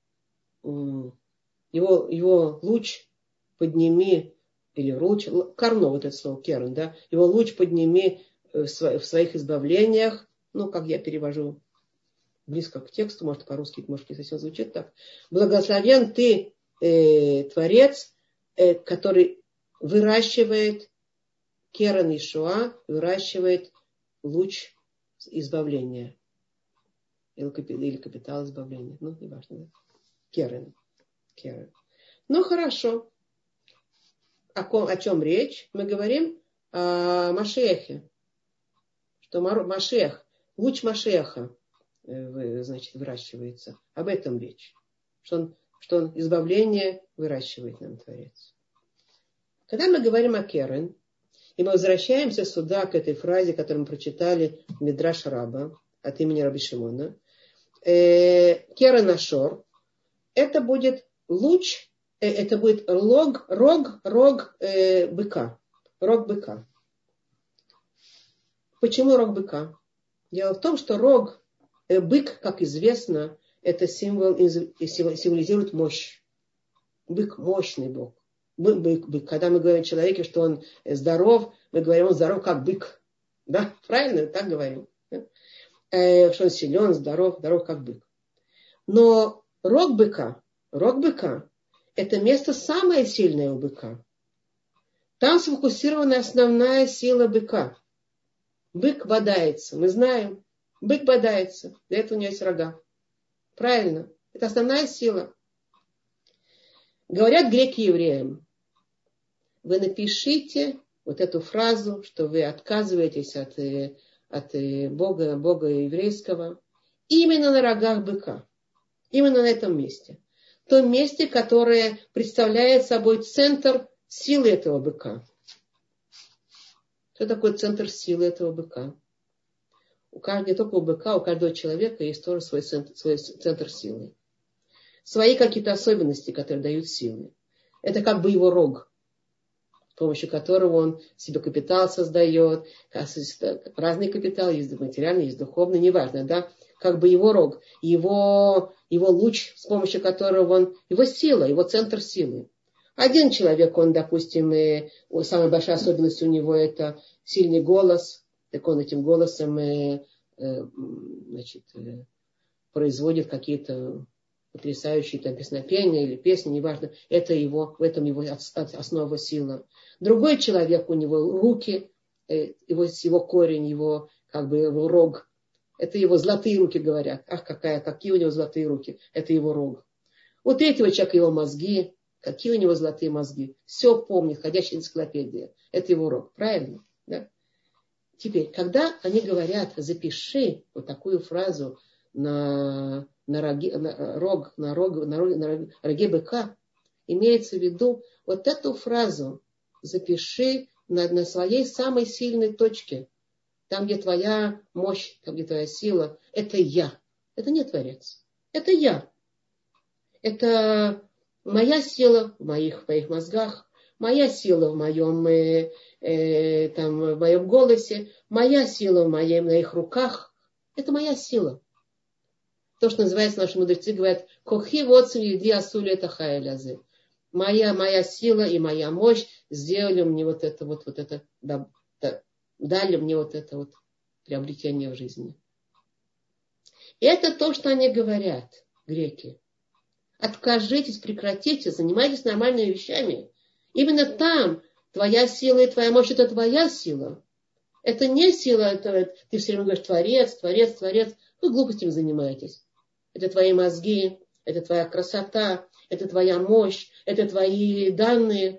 его, его луч подними, или луч, карно, вот это слово, керн, да, его луч подними в, сво, в своих избавлениях, ну, как я перевожу, близко к тексту, может по-русски, может не совсем звучит так. Благословен ты, э, Творец, э, который выращивает керен Ишуа, выращивает луч избавления. Или капитал избавления. Ну, не важно. Да? Керен. Керен. Ну, хорошо. О, ком, о чем речь? Мы говорим о Машиахе. Что Машиах, луч Машиаха, значит, выращивается. Об этом речь. Что он, что он избавление выращивает нам Творец. Когда мы говорим о Керен, и мы возвращаемся сюда, к этой фразе, которую мы прочитали в Мидраш Раба от имени Раби Шимона. Э, Керен Ашор. Это будет луч, э, это будет лог, рог, рог э, быка. Рог быка. Почему рог быка? Дело в том, что рог, э, бык, как известно, это символ, символизирует мощь. Бык – мощный бог. Бык, бык, бык. Когда мы говорим о человеке, что он здоров, мы говорим, он здоров как бык. Да? Правильно? Так говорим. Да? Э, что он силен, здоров, здоров как бык. Но рог быка, рог быка – это место самое сильное у быка. Там сфокусирована основная сила быка. Бык бодается. Мы знаем, бык бодается. Для этого у него есть рога. Правильно. Это основная сила. Говорят греки евреям, вы напишите вот эту фразу, что вы отказываетесь от, от Бога, Бога еврейского, именно на рогах быка. Именно на этом месте. В том месте, которое представляет собой центр силы этого быка. Что такое центр силы этого быка? У каждого, не только у быка, у каждого человека есть тоже свой центр, свой центр силы. Свои какие-то особенности, которые дают силы. Это как бы его рог, с помощью которого он себе капитал создает. Разный капитал, есть материальный, есть духовный, неважно, да? Как бы его рог, его, его луч, с помощью которого он, его сила, его центр силы. Один человек, он, допустим, э, самая большая особенность у него это сильный голос, так он этим голосом э, э, значит, э, производит какие-то потрясающие там песнопения или песни, неважно, это его, в этом его основа сила. Другой человек, у него руки, э, его, его корень, его, как бы, его рог, это его золотые руки, говорят. Ах, какая, какие у него золотые руки, это его рог. Вот этого человека его мозги, какие у него золотые мозги. Все помнит, ходячая энциклопедия. Это его рог. Правильно? Да? Теперь, когда они говорят, запиши вот такую фразу на, на, роге, на, рог, на, рог, на, рог, на роге быка, имеется в виду вот эту фразу запиши на, на своей самой сильной точке. Там, где твоя мощь, там, где твоя сила. Это я. Это не Творец. Это я. Это моя сила в моих, в моих мозгах, моя сила в моем, э, э, там, в моем голосе, моя сила в, моей, в моих руках. Это моя сила. То, что называется, наши мудрецы говорят, кохи вот иди асули это хайлязе. Моя, моя сила и моя мощь сделали мне вот это вот, вот это, да, да, дали мне вот это вот приобретение в жизни. И это то, что они говорят, греки. Откажитесь, прекратите, занимайтесь нормальными вещами. Именно там твоя сила и твоя мощь – это твоя сила. Это не сила, это, ты все время говоришь творец, творец, творец. Вы глупостями занимаетесь. Это твои мозги, это твоя красота, это твоя мощь, это твои данные.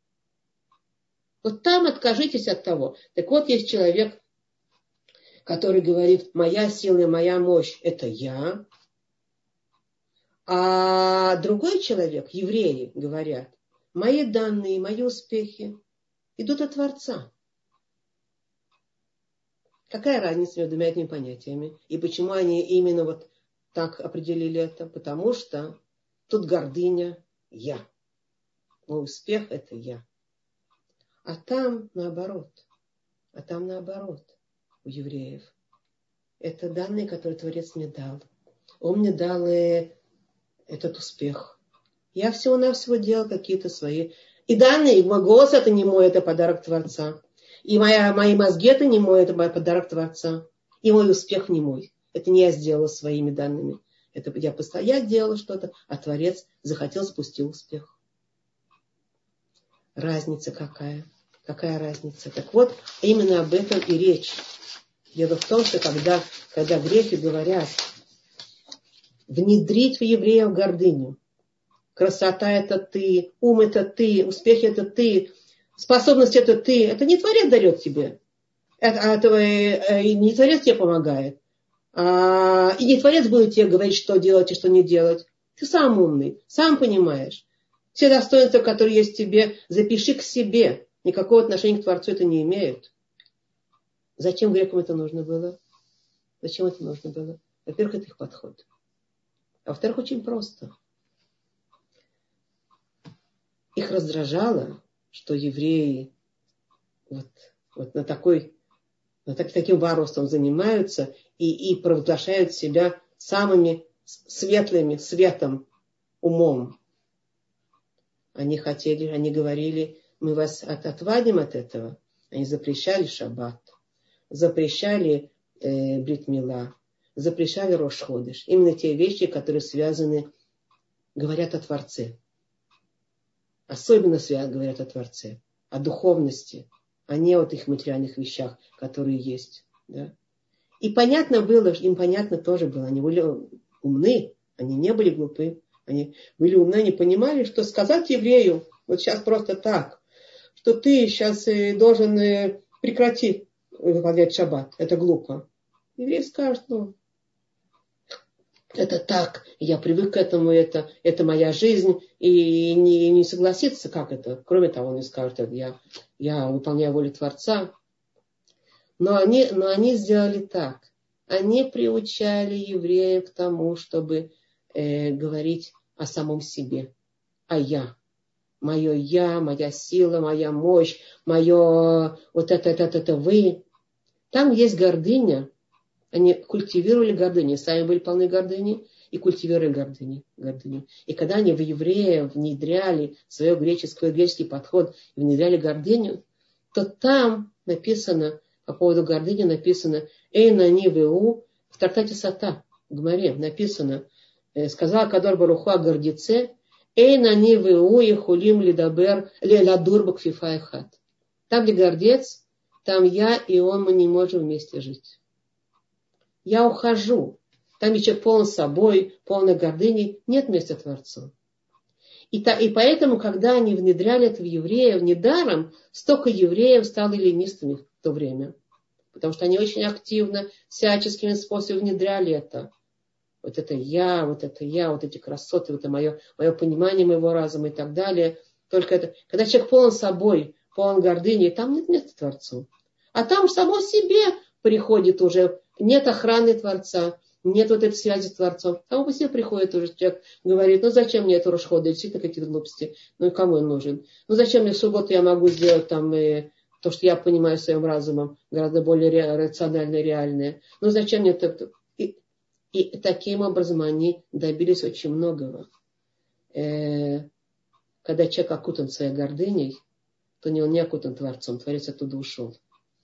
Вот там откажитесь от того. Так вот, есть человек, который говорит, моя сила и моя мощь – это я. А другой человек, евреи, говорят, мои данные, мои успехи идут от Творца. Какая разница между двумя этими понятиями? И почему они именно вот так определили это? Потому что тут гордыня я. Мой успех – это я. А там наоборот. А там наоборот у евреев. Это данные, которые Творец мне дал. Он мне дал этот успех. Я всего-навсего делал какие-то свои... И данные, и мой голос – это не мой, это подарок Творца. И моя, мои мозги – это не мой, это мой подарок Творца. И мой успех не мой. Это не я сделала своими данными. Это я, я делала что-то, а Творец захотел, спустил успех. Разница какая? Какая разница? Так вот, именно об этом и речь. Дело в том, что когда, когда греки говорят внедрить в евреев гордыню, красота это ты, ум это ты, успех это ты, способность это ты, это не Творец дает тебе. Это, это, не Творец тебе помогает. А, и не Творец будет тебе говорить, что делать и что не делать. Ты сам умный, сам понимаешь. Все достоинства, которые есть в тебе, запиши к себе. Никакого отношения к Творцу это не имеют. Зачем грекам это нужно было? Зачем это нужно было? Во-первых, это их подход. А во-вторых, очень просто. Их раздражало, что евреи вот, вот на такой, на так, таким варварством занимаются и, и провозглашают себя самыми светлыми, светом, умом. Они хотели, они говорили, мы вас от, отвадим от этого. Они запрещали шаббат, запрещали э, брит мила, запрещали рош ходыш. Именно те вещи, которые связаны, говорят о Творце. Особенно связаны, говорят о Творце, о духовности, а не о их материальных вещах, которые есть. Да? И понятно было, им понятно тоже было, они были умны, они не были глупы. Они были умны, они понимали, что сказать еврею, вот сейчас просто так, что ты сейчас должен прекратить выполнять шаббат, это глупо. Еврей скажет, ну, это так, я привык к этому, это, это моя жизнь, и не, не согласится, как это. Кроме того, он не скажет, я, я выполняю волю Творца. Но они, но они сделали так. Они приучали евреев к тому, чтобы э, говорить о самом себе, о я. Мое я, моя сила, моя мощь, мое вот это, это, это, это вы. Там есть гордыня. Они культивировали гордыню, сами были полны гордыни и культивировали гордыню. гордыню. И когда они в евреев внедряли свой греческий, греческий подход, внедряли гордыню, то там написано, по поводу гордыни написано, «Эйна ни веу», в трактате Сата, в Гмаре написано, сказал Кадор Баруху о гордеце, «Эйна ни веу и хулим лидабер ладур бакфифа эхат». Там, где гордец, там я и он, мы не можем вместе жить. Я ухожу. Там еще полон собой, полной гордыней. Нет места Творцу. И, та, и поэтому, когда они внедряли это в евреев, недаром столько евреев стало ленистыми в то время. Потому что они очень активно, всяческими способами внедряли это. Вот это я, вот это я, вот эти красоты, вот это мое, мое понимание моего разума и так далее. Только это, когда человек полон собой, полон гордыни, там нет места Творцу. А там само себе приходит уже, нет охраны Творца, нет вот этой связи с Творцом. Само по себе приходит уже человек, говорит, ну зачем мне это рош ходыш, действительно какие-то глупости, ну и кому он нужен? Ну зачем мне в субботу я могу сделать там э, то, что я понимаю своим разумом, гораздо более ре, рациональное, реальное. Ну зачем мне это? И, и таким образом они добились очень многого. Э, когда человек окутан своей гордыней, то не он не окутан Творцом, Творец оттуда ушел.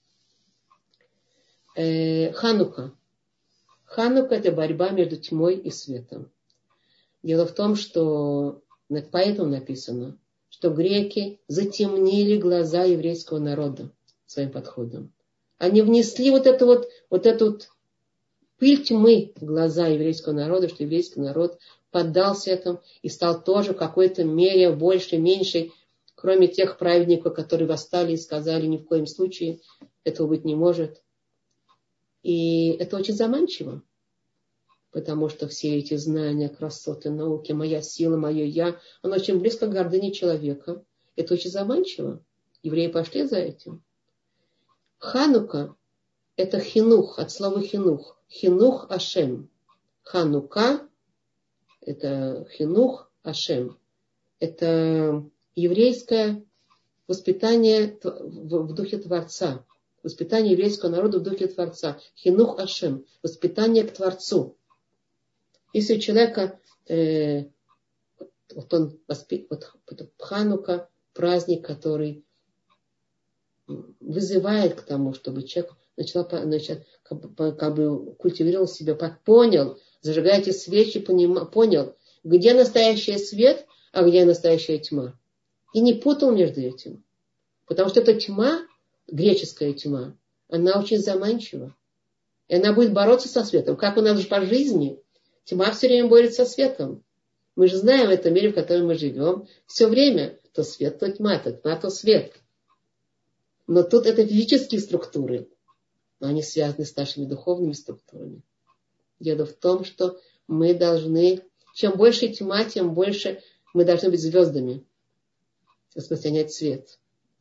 Ханука. Ханука – это борьба между тьмой и светом. Дело в том, что поэтому написано, что греки затемнили глаза еврейского народа своим подходом. Они внесли вот эту вот, вот эту вот пыль тьмы в глаза еврейского народа, что еврейский народ поддался этому и стал тоже в какой-то мере больше, меньшей, кроме тех праведников, которые восстали и сказали, ни в коем случае этого быть не может. И это очень заманчиво, потому что все эти знания, красоты, науки, моя сила, мое я, оно очень близко к гордыне человека. Это очень заманчиво. Евреи пошли за этим. Ханука – это хинух, от слова хинух. Хинух Ашем. Ханука – это хинух Ашем. Это еврейское воспитание в духе Творца. Воспитание еврейского народа в духе Творца. Хинух Ашем. Воспитание к Творцу. Если у человека э, вот он воспит, вот, вот Ханука, праздник, который вызывает к тому, чтобы человек начала, значит, как бы, как бы культивировал себя, понял, зажигайте свечи, поним, понял, где настоящий свет, а где настоящая тьма. И не путал между этим. Потому что эта тьма, греческая тьма, она очень заманчива. И она будет бороться со светом. Как у нас по жизни, тьма все время борется со светом. Мы же знаем в этом мире, в котором мы живем, все время то свет, то тьма, то тьма, то свет. Но тут это физические структуры, но они связаны с нашими духовными структурами. Дело в том, что мы должны, чем больше тьма, тем больше мы должны быть звездами, распространять свет.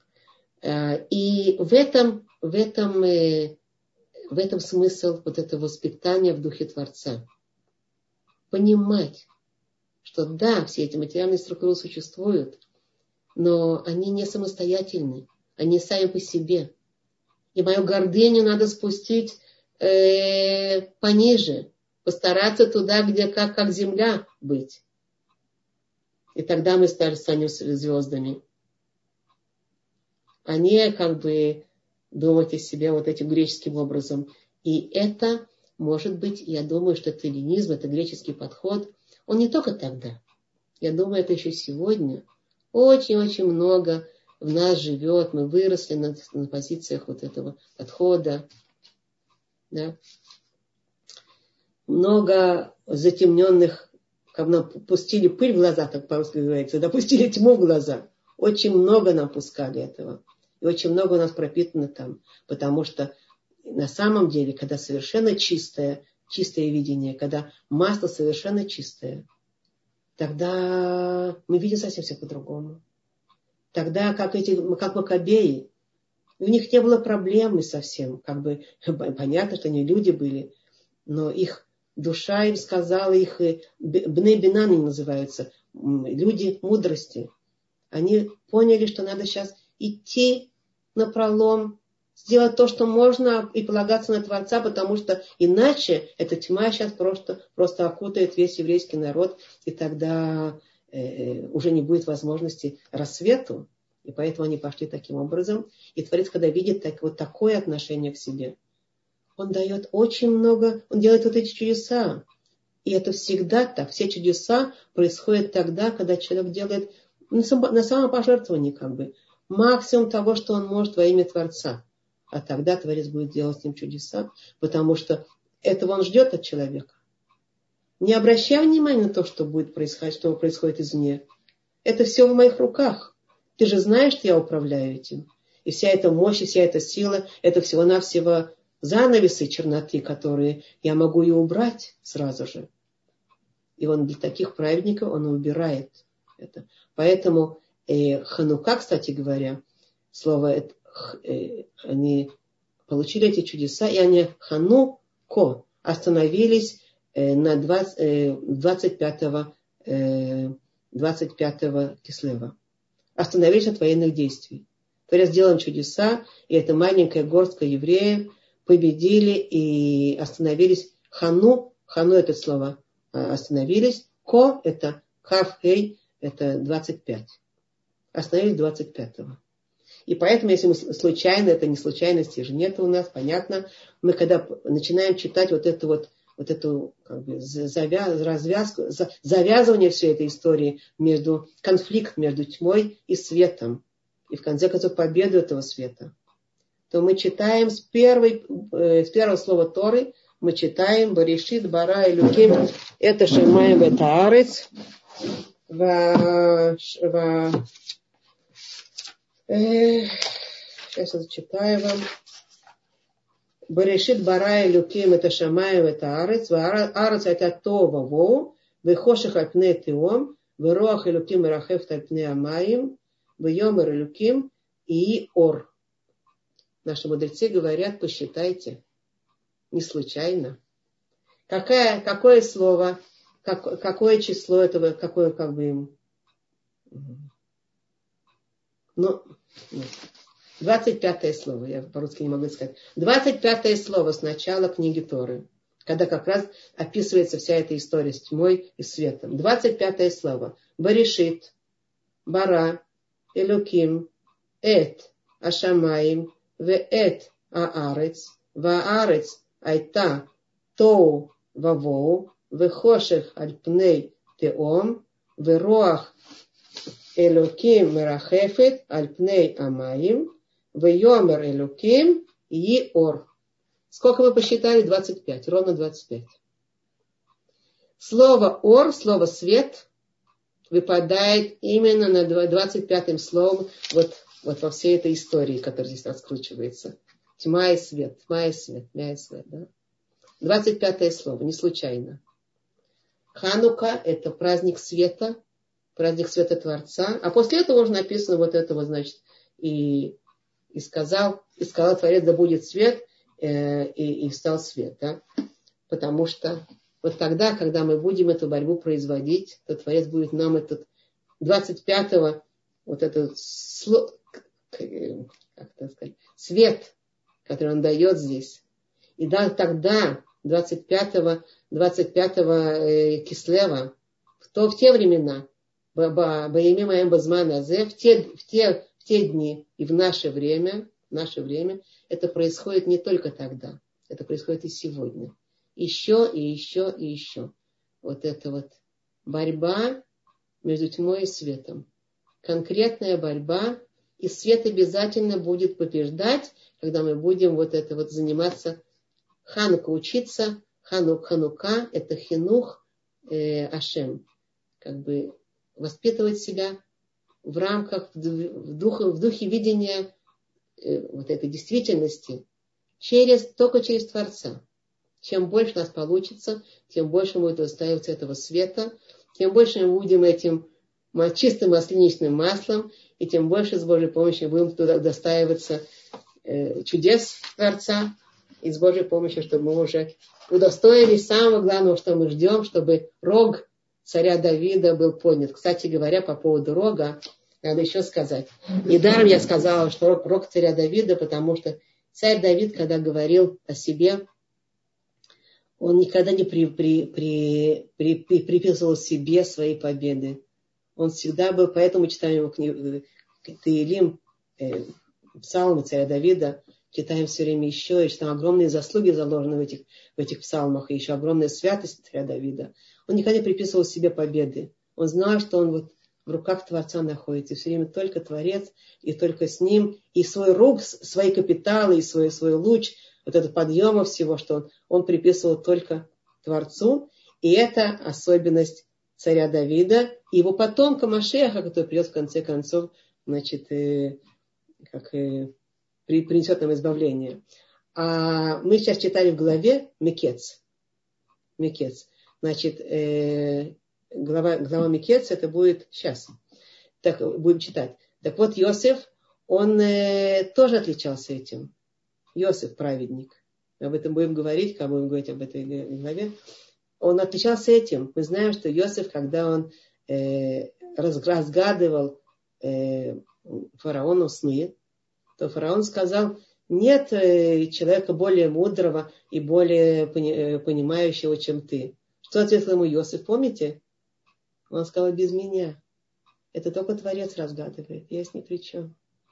И в этом, в этом, в этом смысл вот этого воспитания в духе Творца. Понимать, что да, все эти материальные структуры существуют, но они не самостоятельны, они сами по себе. И мою гордыню надо спустить э, пониже, постараться туда, где как, как земля быть. И тогда мы станем звездами. А не как бы думать о себе вот этим греческим образом. И это, может быть, я думаю, что это эллинизм, это греческий подход. Он не только тогда. Я думаю, это еще сегодня. Очень-очень много в нас живет. Мы выросли на, на позициях вот этого подхода. Да? Много затемненных, как нам пустили пыль в глаза, так по-русски говорится, да, пустили тьму в глаза. Очень много нам пускали этого. И очень много у нас пропитано там. Потому что на самом деле, когда совершенно чистое, чистое видение, когда масло совершенно чистое, тогда мы видим совсем все по-другому. Тогда, как эти, как маккабеи, у них не было проблемы совсем. Как бы, понятно, что они люди были, но их душа им сказала, их бней бинан им называются, люди мудрости. Они поняли, что надо сейчас идти напролом, сделать то, что можно, и полагаться на Творца, потому что иначе эта тьма сейчас просто, просто окутает весь еврейский народ, и тогда э, уже не будет возможности рассвету. И поэтому они пошли таким образом. И Творец, когда видит так, вот такое отношение к себе, он дает очень много, он делает вот эти чудеса. И это всегда так. Все чудеса происходят тогда, когда человек делает на самопожертвовании, как бы, максимум того, что он может во имя Творца. А тогда Творец будет делать с ним чудеса, потому что этого он ждет от человека. Не обращай внимания на то, что будет происходить, что происходит извне. Это все в моих руках. Ты же знаешь, что я управляю этим. И вся эта мощь, и вся эта сила, это всего-навсего занавесы черноты, которые я могу и убрать сразу же. И он для таких праведников, он убирает это. Поэтому э, Ханука, кстати говоря, слово, э, они получили эти чудеса, и они Хануко остановились э, на двадцать, э, двадцать пятого, э, двадцать пятого Кислева. Остановились от военных действий. Творец сделал чудеса, и эта маленькая горстка евреев победили и остановились. Хану, хану это слово, остановились. Ко это каф-хей, это двадцать пять. Остановились двадцать пятого. И поэтому, если мы случайно, это не случайности же нет у нас, понятно, мы когда начинаем читать вот эту вот, вот эту как бы, завяз, развязку, завязывание всей этой истории между, конфликт между тьмой и светом, и в конце концов победу этого света, то мы читаем с, первой, э, с первого слова Торы, мы читаем Баришит, Бара, Элюким, это Шемаем, это Арец, в, в, э, сейчас я зачитаю вам. Баришит, Бара, Элюким, это Шемаем, это Арец, Арец это Това, Воу, Вехоших альпне Теом, Вероах Элюким, Ирахефт альпне Амаим, Вейомер Элюким и Ор. Наши мудрецы говорят, посчитайте. Не случайно. Какое, какое слово, как, какое число этого, какое как бы им. Ну, двадцать пятое слово, я по-русски не могу сказать. двадцать пятое слово с начала книги Торы, когда как раз описывается вся эта история с тьмой и светом. двадцать пятое слово. Баришит, Бара, Элюким, Эт, Ашамаим, Веэт, Аарец, ваарец айта тоу вавоу, вехошех альпней теом, вероах элоким мерахефет альпней амаим, вейомер элоким иор. Сколько мы посчитали? двадцать пять. Ровно двадцать пять. Слово ор, слово свет, выпадает именно на двадцать пятым словом вот, вот во всей этой истории, которая здесь раскручивается. Тьма и свет, тьма и свет, тьма и свет. Да? двадцать пятое слово, не случайно. Ханука – это праздник света, праздник света Творца. А после этого уже написано вот это вот, значит, и, и, сказал, и сказал Творец, да будет свет, э, и, и встал свет. Да? Потому что вот тогда, когда мы будем эту борьбу производить, то Творец будет нам этот двадцать пятого вот этот как это сказать, свет, который он дает здесь. И да, тогда, двадцать пятого, двадцать пятого э, Кислева, в, то, в те времена, в те, в, те, в те дни и в наше время, в наше время, это происходит не только тогда, это происходит и сегодня. Еще, и еще, и еще. Вот это вот борьба между тьмой и светом. Конкретная борьба, и свет обязательно будет побеждать, когда мы будем вот это вот заниматься Ханука, учиться. Ханук, Ханука – это хинух э, Ашем. Как бы воспитывать себя в рамках, в духе, в духе видения э, вот этой действительности через, только через Творца. Чем больше у нас получится, тем больше мы будем устраиваться этого света, тем больше мы будем этим чистым масленичным маслом, и тем больше с Божьей помощью будем туда достаиваться э, чудес Творца, и с Божьей помощью, чтобы мы уже удостоились самого главного, что мы ждем, чтобы рог царя Давида был поднят. Кстати говоря, по поводу рога, надо еще сказать. Недаром я сказала, что рог, рог царя Давида, потому что царь Давид, когда говорил о себе, он никогда не при, при, при, при, при, приписывал себе свои победы. Он всегда был, поэтому читаем его книгу Теилим, э, псалмы царя Давида, читаем все время еще, и там огромные заслуги заложены в этих, в этих псалмах, и еще огромная святость царя Давида. Он никогда не приписывал себе победы. Он знал, что он вот в руках Творца находится, и все время только Творец, и только с ним, и свой рук, свои капиталы, и свой, свой луч, вот это подъема всего, что он, он приписывал только Творцу, и это особенность царя Давида, и его потомка Машеха, который придет в конце концов, значит, э, как э, при, принесет нам избавление. А мы сейчас читали в главе Мекец. Мекец. Значит, э, глава, глава Мекец, это будет сейчас. Так, будем читать. Так вот, Йосеф, он э, тоже отличался этим. Йосеф, праведник. Об этом будем говорить, когда будем говорить об этой главе. Он отличался этим. Мы знаем, что Йосеф, когда он э, разгадывал э, фараону сны, то фараон сказал, нет э, человека более мудрого и более пони, понимающего, чем ты. Что ответил ему Йосеф, помните? Он сказал, без меня. Это только Творец разгадывает, я с ни при чем.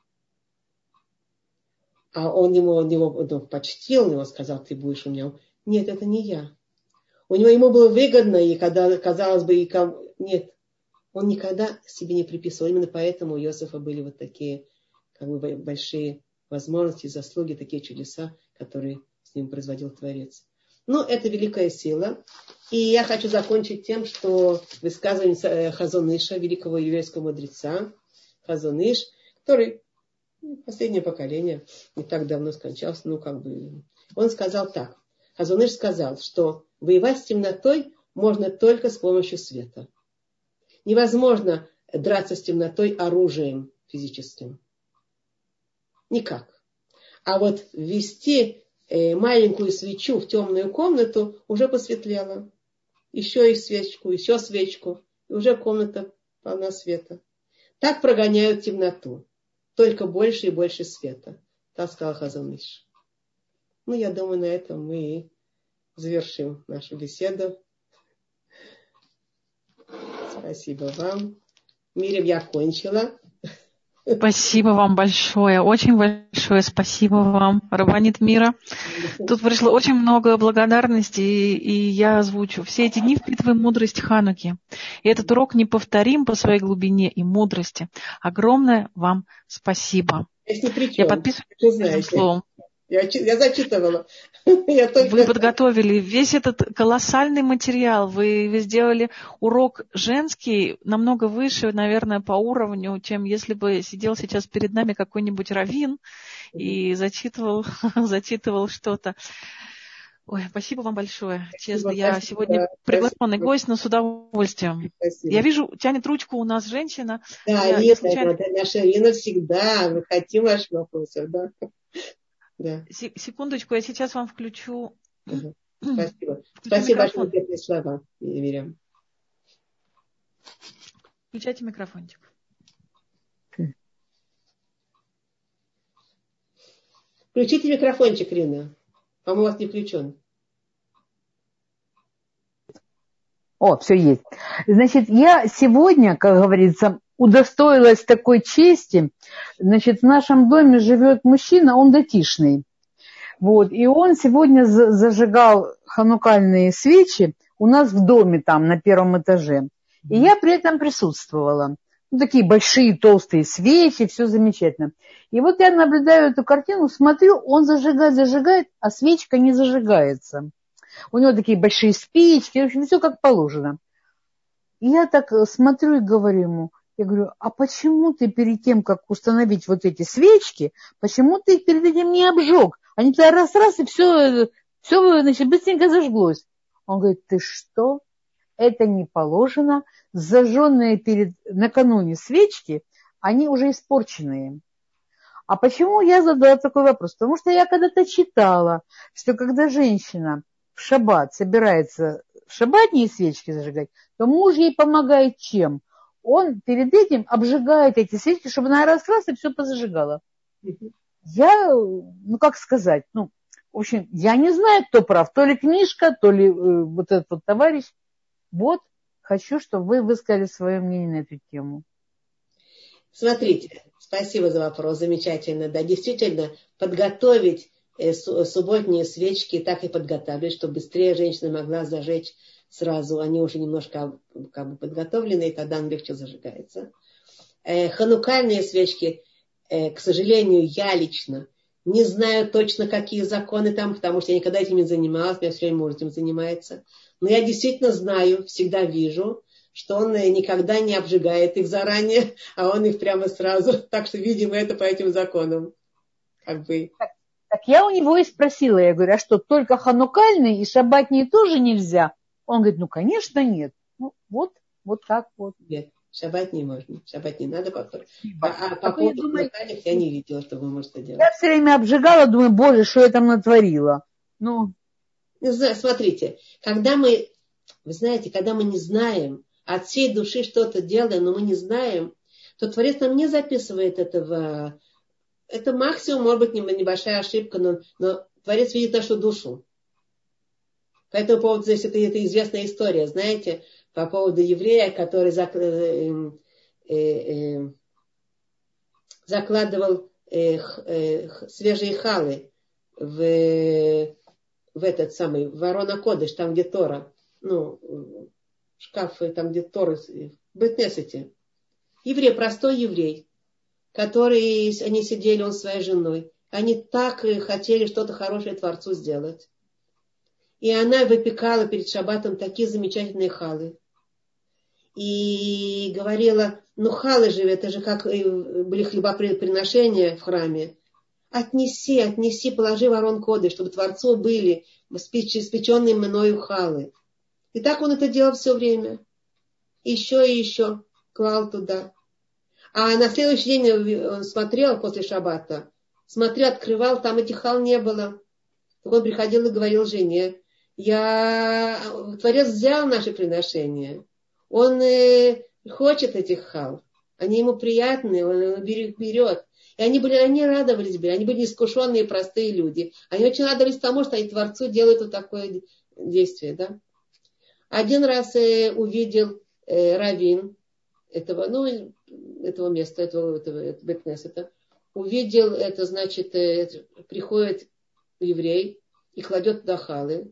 А он ему, он его он почтил, его сказал, ты будешь у меня. Нет, это не я. У него ему было выгодно, и когда, казалось бы, и кому... Нет, он никогда себе не приписывал. Именно поэтому у Йосефа были вот такие как бы, большие возможности, заслуги, такие чудеса, которые с ним производил Творец. Ну, это великая сила. И я хочу закончить тем, что высказывание Хазон Иша, великого еврейского мудреца, Хазон Иш, который последнее поколение, не так давно скончался, ну как бы. Он сказал так. Хазон Иш сказал, что воевать с темнотой можно только с помощью света. Невозможно драться с темнотой оружием физическим. Никак. А вот ввести маленькую свечу в темную комнату уже посветлело. Еще и свечку, еще свечку. И уже комната полна света. Так прогоняют темноту. Только больше и больше света. Так сказал Хазон Иш. Ну, я думаю, на этом мы и завершим нашу беседу. Спасибо вам. Мирим, я кончила. Спасибо вам большое. Очень большое. большое спасибо вам, Рабанит Мира. Тут пришло очень много благодарности, и, и я озвучу. Все эти дни впитываем мудрость Хануки. И этот урок неповторим по своей глубине и мудрости. Огромное вам спасибо. Я подписываюсь этим словом. Я, я зачитывала. Я только... Вы подготовили весь этот колоссальный материал. Вы, вы сделали урок женский намного выше, наверное, по уровню, чем если бы сидел сейчас перед нами какой-нибудь раввин и зачитывал, зачитывал что-то. Ой, спасибо вам большое. Честно, спасибо, я спасибо, сегодня приглашенный гость, но с удовольствием. Спасибо. Я вижу, тянет ручку у нас женщина. Да, я, нет, случайно... это наша Ирина всегда. Мы хотим ваших вопросов, да. Да. Секундочку, я сейчас вам включу. Угу. Спасибо. Спасибо большое за теплые слова, Мирям. Включайте микрофончик. Включите микрофончик, Рина. По-моему, у вас не включен. О, все есть. Значит, я сегодня, как говорится, удостоилась такой чести. Значит, в нашем доме живет мужчина, он датишный. Вот, и он сегодня зажигал ханукальные свечи у нас в доме там на первом этаже. И я при этом присутствовала. Ну, такие большие толстые свечи, все замечательно. И вот я наблюдаю эту картину, смотрю, он зажигает, зажигает, а свечка не зажигается. У него такие большие спички, в общем, все как положено. И я так смотрю и говорю ему, я говорю, а почему ты перед тем, как установить вот эти свечки, почему ты их перед этим не обжег? Они тогда раз-раз, и все, все, значит, быстренько зажглось. Он говорит, ты что? Это не положено. Зажженные перед, накануне свечки, они уже испорченные. А почему я задала такой вопрос? Потому что я когда-то читала, что когда женщина в шаббат собирается в шаббатные свечки зажигать, то муж ей помогает чем? Он перед этим обжигает эти свечки, чтобы она раз-раз и все позажигала. Я, ну как сказать, ну, в общем, я не знаю, кто прав, то ли книжка, то ли э, вот этот вот товарищ. Вот, хочу, чтобы вы высказали свое мнение на эту тему. Смотрите, спасибо за вопрос, замечательно. Да, действительно, подготовить э, субботние свечки, так и подготовить, чтобы быстрее женщина могла зажечь сразу. Они уже немножко как бы подготовлены, и тогда он легче зажигается. Э, ханукальные свечки, э, к сожалению, я лично не знаю точно, какие законы там, потому что я никогда этим не занималась, меня все время муж этим занимается. Но я действительно знаю, всегда вижу, что он никогда не обжигает их заранее, а он их прямо сразу. Так что, видимо, это по этим законам. Как бы. Так, так я у него и спросила, я говорю, а что, только ханукальные и шаббатные тоже нельзя? Он говорит, ну, конечно, нет. Ну, вот, вот так вот. Нет, шаббат не можно. Шаббат не надо повторить. А, а по поводу ханукальных я не видела, что вы можете делать. Я все время обжигала, думаю, боже, что я там натворила. Ну, не знаю, смотрите, когда мы, вы знаете, когда мы не знаем, от всей души что-то делаем, но мы не знаем, то Творец нам не записывает этого. Это максимум, может быть, небольшая ошибка, но, но Творец видит нашу душу. По этому поводу здесь это, это известная история, знаете, по поводу еврея, который зак, э, э, э, закладывал э, э, свежие халы в, в этот самый ворона Кодыш, там где Тора, ну, шкаф, там где Торы, в Бет-Кнесете. Еврей, простой еврей, который, они сидели, он с своей женой, они так хотели что-то хорошее Творцу сделать. И она выпекала перед шаббатом такие замечательные халы. И говорила, ну халы же, это же как были хлебоприношения в храме. Отнеси, отнеси, положи в арон кодыш, чтобы Творцу были испеченные мною халы. И так он это делал все время. Еще и еще клал туда. А на следующий день он смотрел после шаббата, смотрел, открывал, там этих хал не было. Так он приходил и говорил жене, я, Творец взял наши приношения, он э, хочет этих хал, они ему приятные, он их берет. И они были, они радовались, были, они были неискушенные, простые люди. Они очень радовались тому, что они Творцу делают вот такое действие, да. Один раз э, увидел э, раввин этого, ну, этого места, этого, этого, этого Бет-Кнесета. увидел это, значит, приходит еврей и кладет туда халы.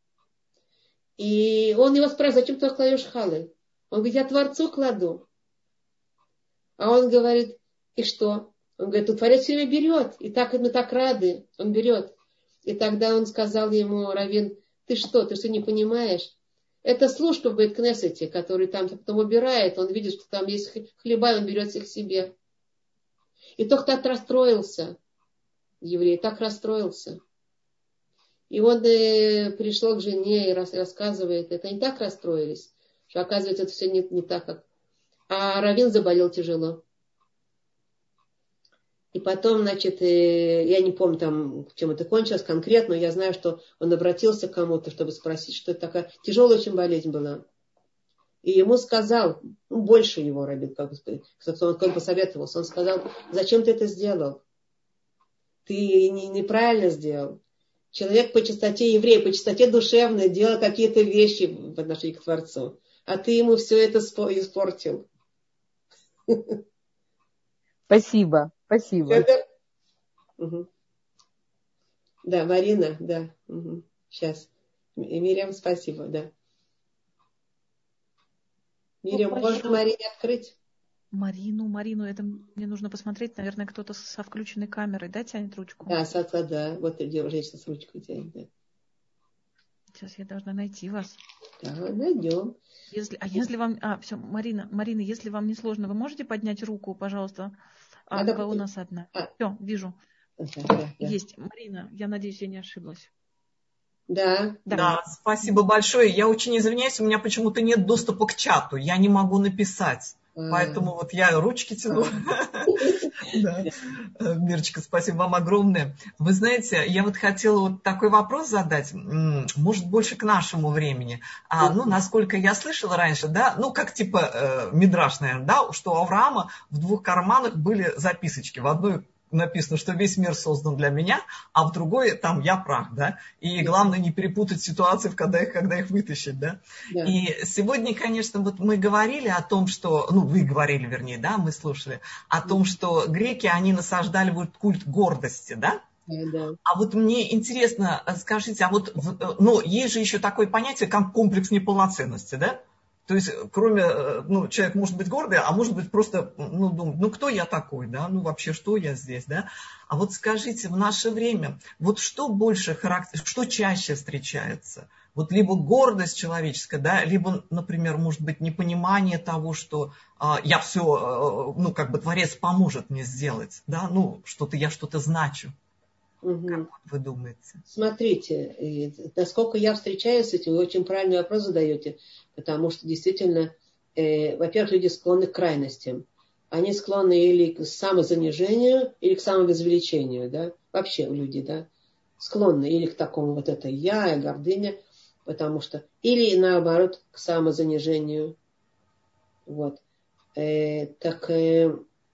И он его спрашивает, зачем ты кладешь халы? Он говорит, я Творцу кладу. А он говорит, и что? Он говорит, ну Творец все время берет. И так мы так рады. Он берет. И тогда он сказал ему, раввин, ты что, ты что не понимаешь? Это служка в Бейт-Кнессете, который там потом убирает. Он видит, что там есть хлеба, и он берет их себе. И тот так расстроился, еврей, так расстроился. И он э, пришел к жене и рас, рассказывает, это они так расстроились, что оказывается это все не, не так, как... А раввин заболел тяжело. И потом, значит, э, я не помню там, чем это кончилось конкретно, но я знаю, что он обратился к кому-то, чтобы спросить, что это такая тяжелая очень болезнь была. И ему сказал, ну, больше его раввин, как бы, он как бы посоветовался, он сказал, зачем ты это сделал? Ты не, неправильно сделал. Человек по чистоте, еврей по чистоте душевной делал какие-то вещи в отношении к Творцу. А ты ему все это испортил. Спасибо, спасибо. Это... Угу. Да, Марина, да. Угу. Сейчас. Мирям, спасибо, да. Мирям, ну, можно Марине открыть? Марину, Марину, это мне нужно посмотреть. Наверное, кто-то со включенной камерой, да, тянет ручку? Да, Сатва, да. Вот женщина с ручкой тянет, да. Сейчас я должна найти вас. Да, найдем. Если, а если вам... А, все, Марина, Марина, если вам не сложно, вы можете поднять руку, пожалуйста? А, а у нас одна. А. Все, вижу. Да, да, да. Есть. Марина, я надеюсь, я не ошиблась. Да. Да. Да, спасибо большое. Я очень извиняюсь, у меня почему-то нет доступа к чату. Я не могу написать. А. Поэтому вот я ручки тяну. Мирочка, спасибо вам огромное. Вы знаете, я вот хотела вот такой вопрос задать, может, больше к нашему времени. А, ну, насколько я слышала раньше, да, ну, как типа э, мидраш, наверное, да, что у Авраама в двух карманах были записочки. В одной написано, что весь мир создан для меня, а в другой там я прах, да. И главное не перепутать ситуации, когда их, когда их вытащить, да. Да. И сегодня, конечно, вот мы говорили о том, что, ну, вы говорили, вернее, да, мы слушали, о том, что греки, они насаждали вот культ гордости, да. Да. А вот мне интересно, скажите, а вот, ну, есть же еще такое понятие, как комплекс неполноценности, да? То есть, кроме, ну, человек может быть гордый, а может быть просто, ну, думать, ну, кто я такой, да, ну, вообще, что я здесь, да. А вот скажите, в наше время, вот что больше характер, что чаще встречается? Вот либо гордость человеческая, да, либо, например, может быть, непонимание того, что э, я все, э, ну, как бы Творец поможет мне сделать, да, ну, что-то я что-то значу. Угу. Как вы думаете? Смотрите, насколько я встречаюсь с этим, вы очень правильный вопрос задаете, потому что действительно, э, во-первых, люди склонны к крайностям. Они склонны или к самозанижению, или к самовозвеличению, да, вообще люди, да, склонны или к такому вот это я, и гордыня, потому что, или наоборот, к самозанижению, вот. Э, так э,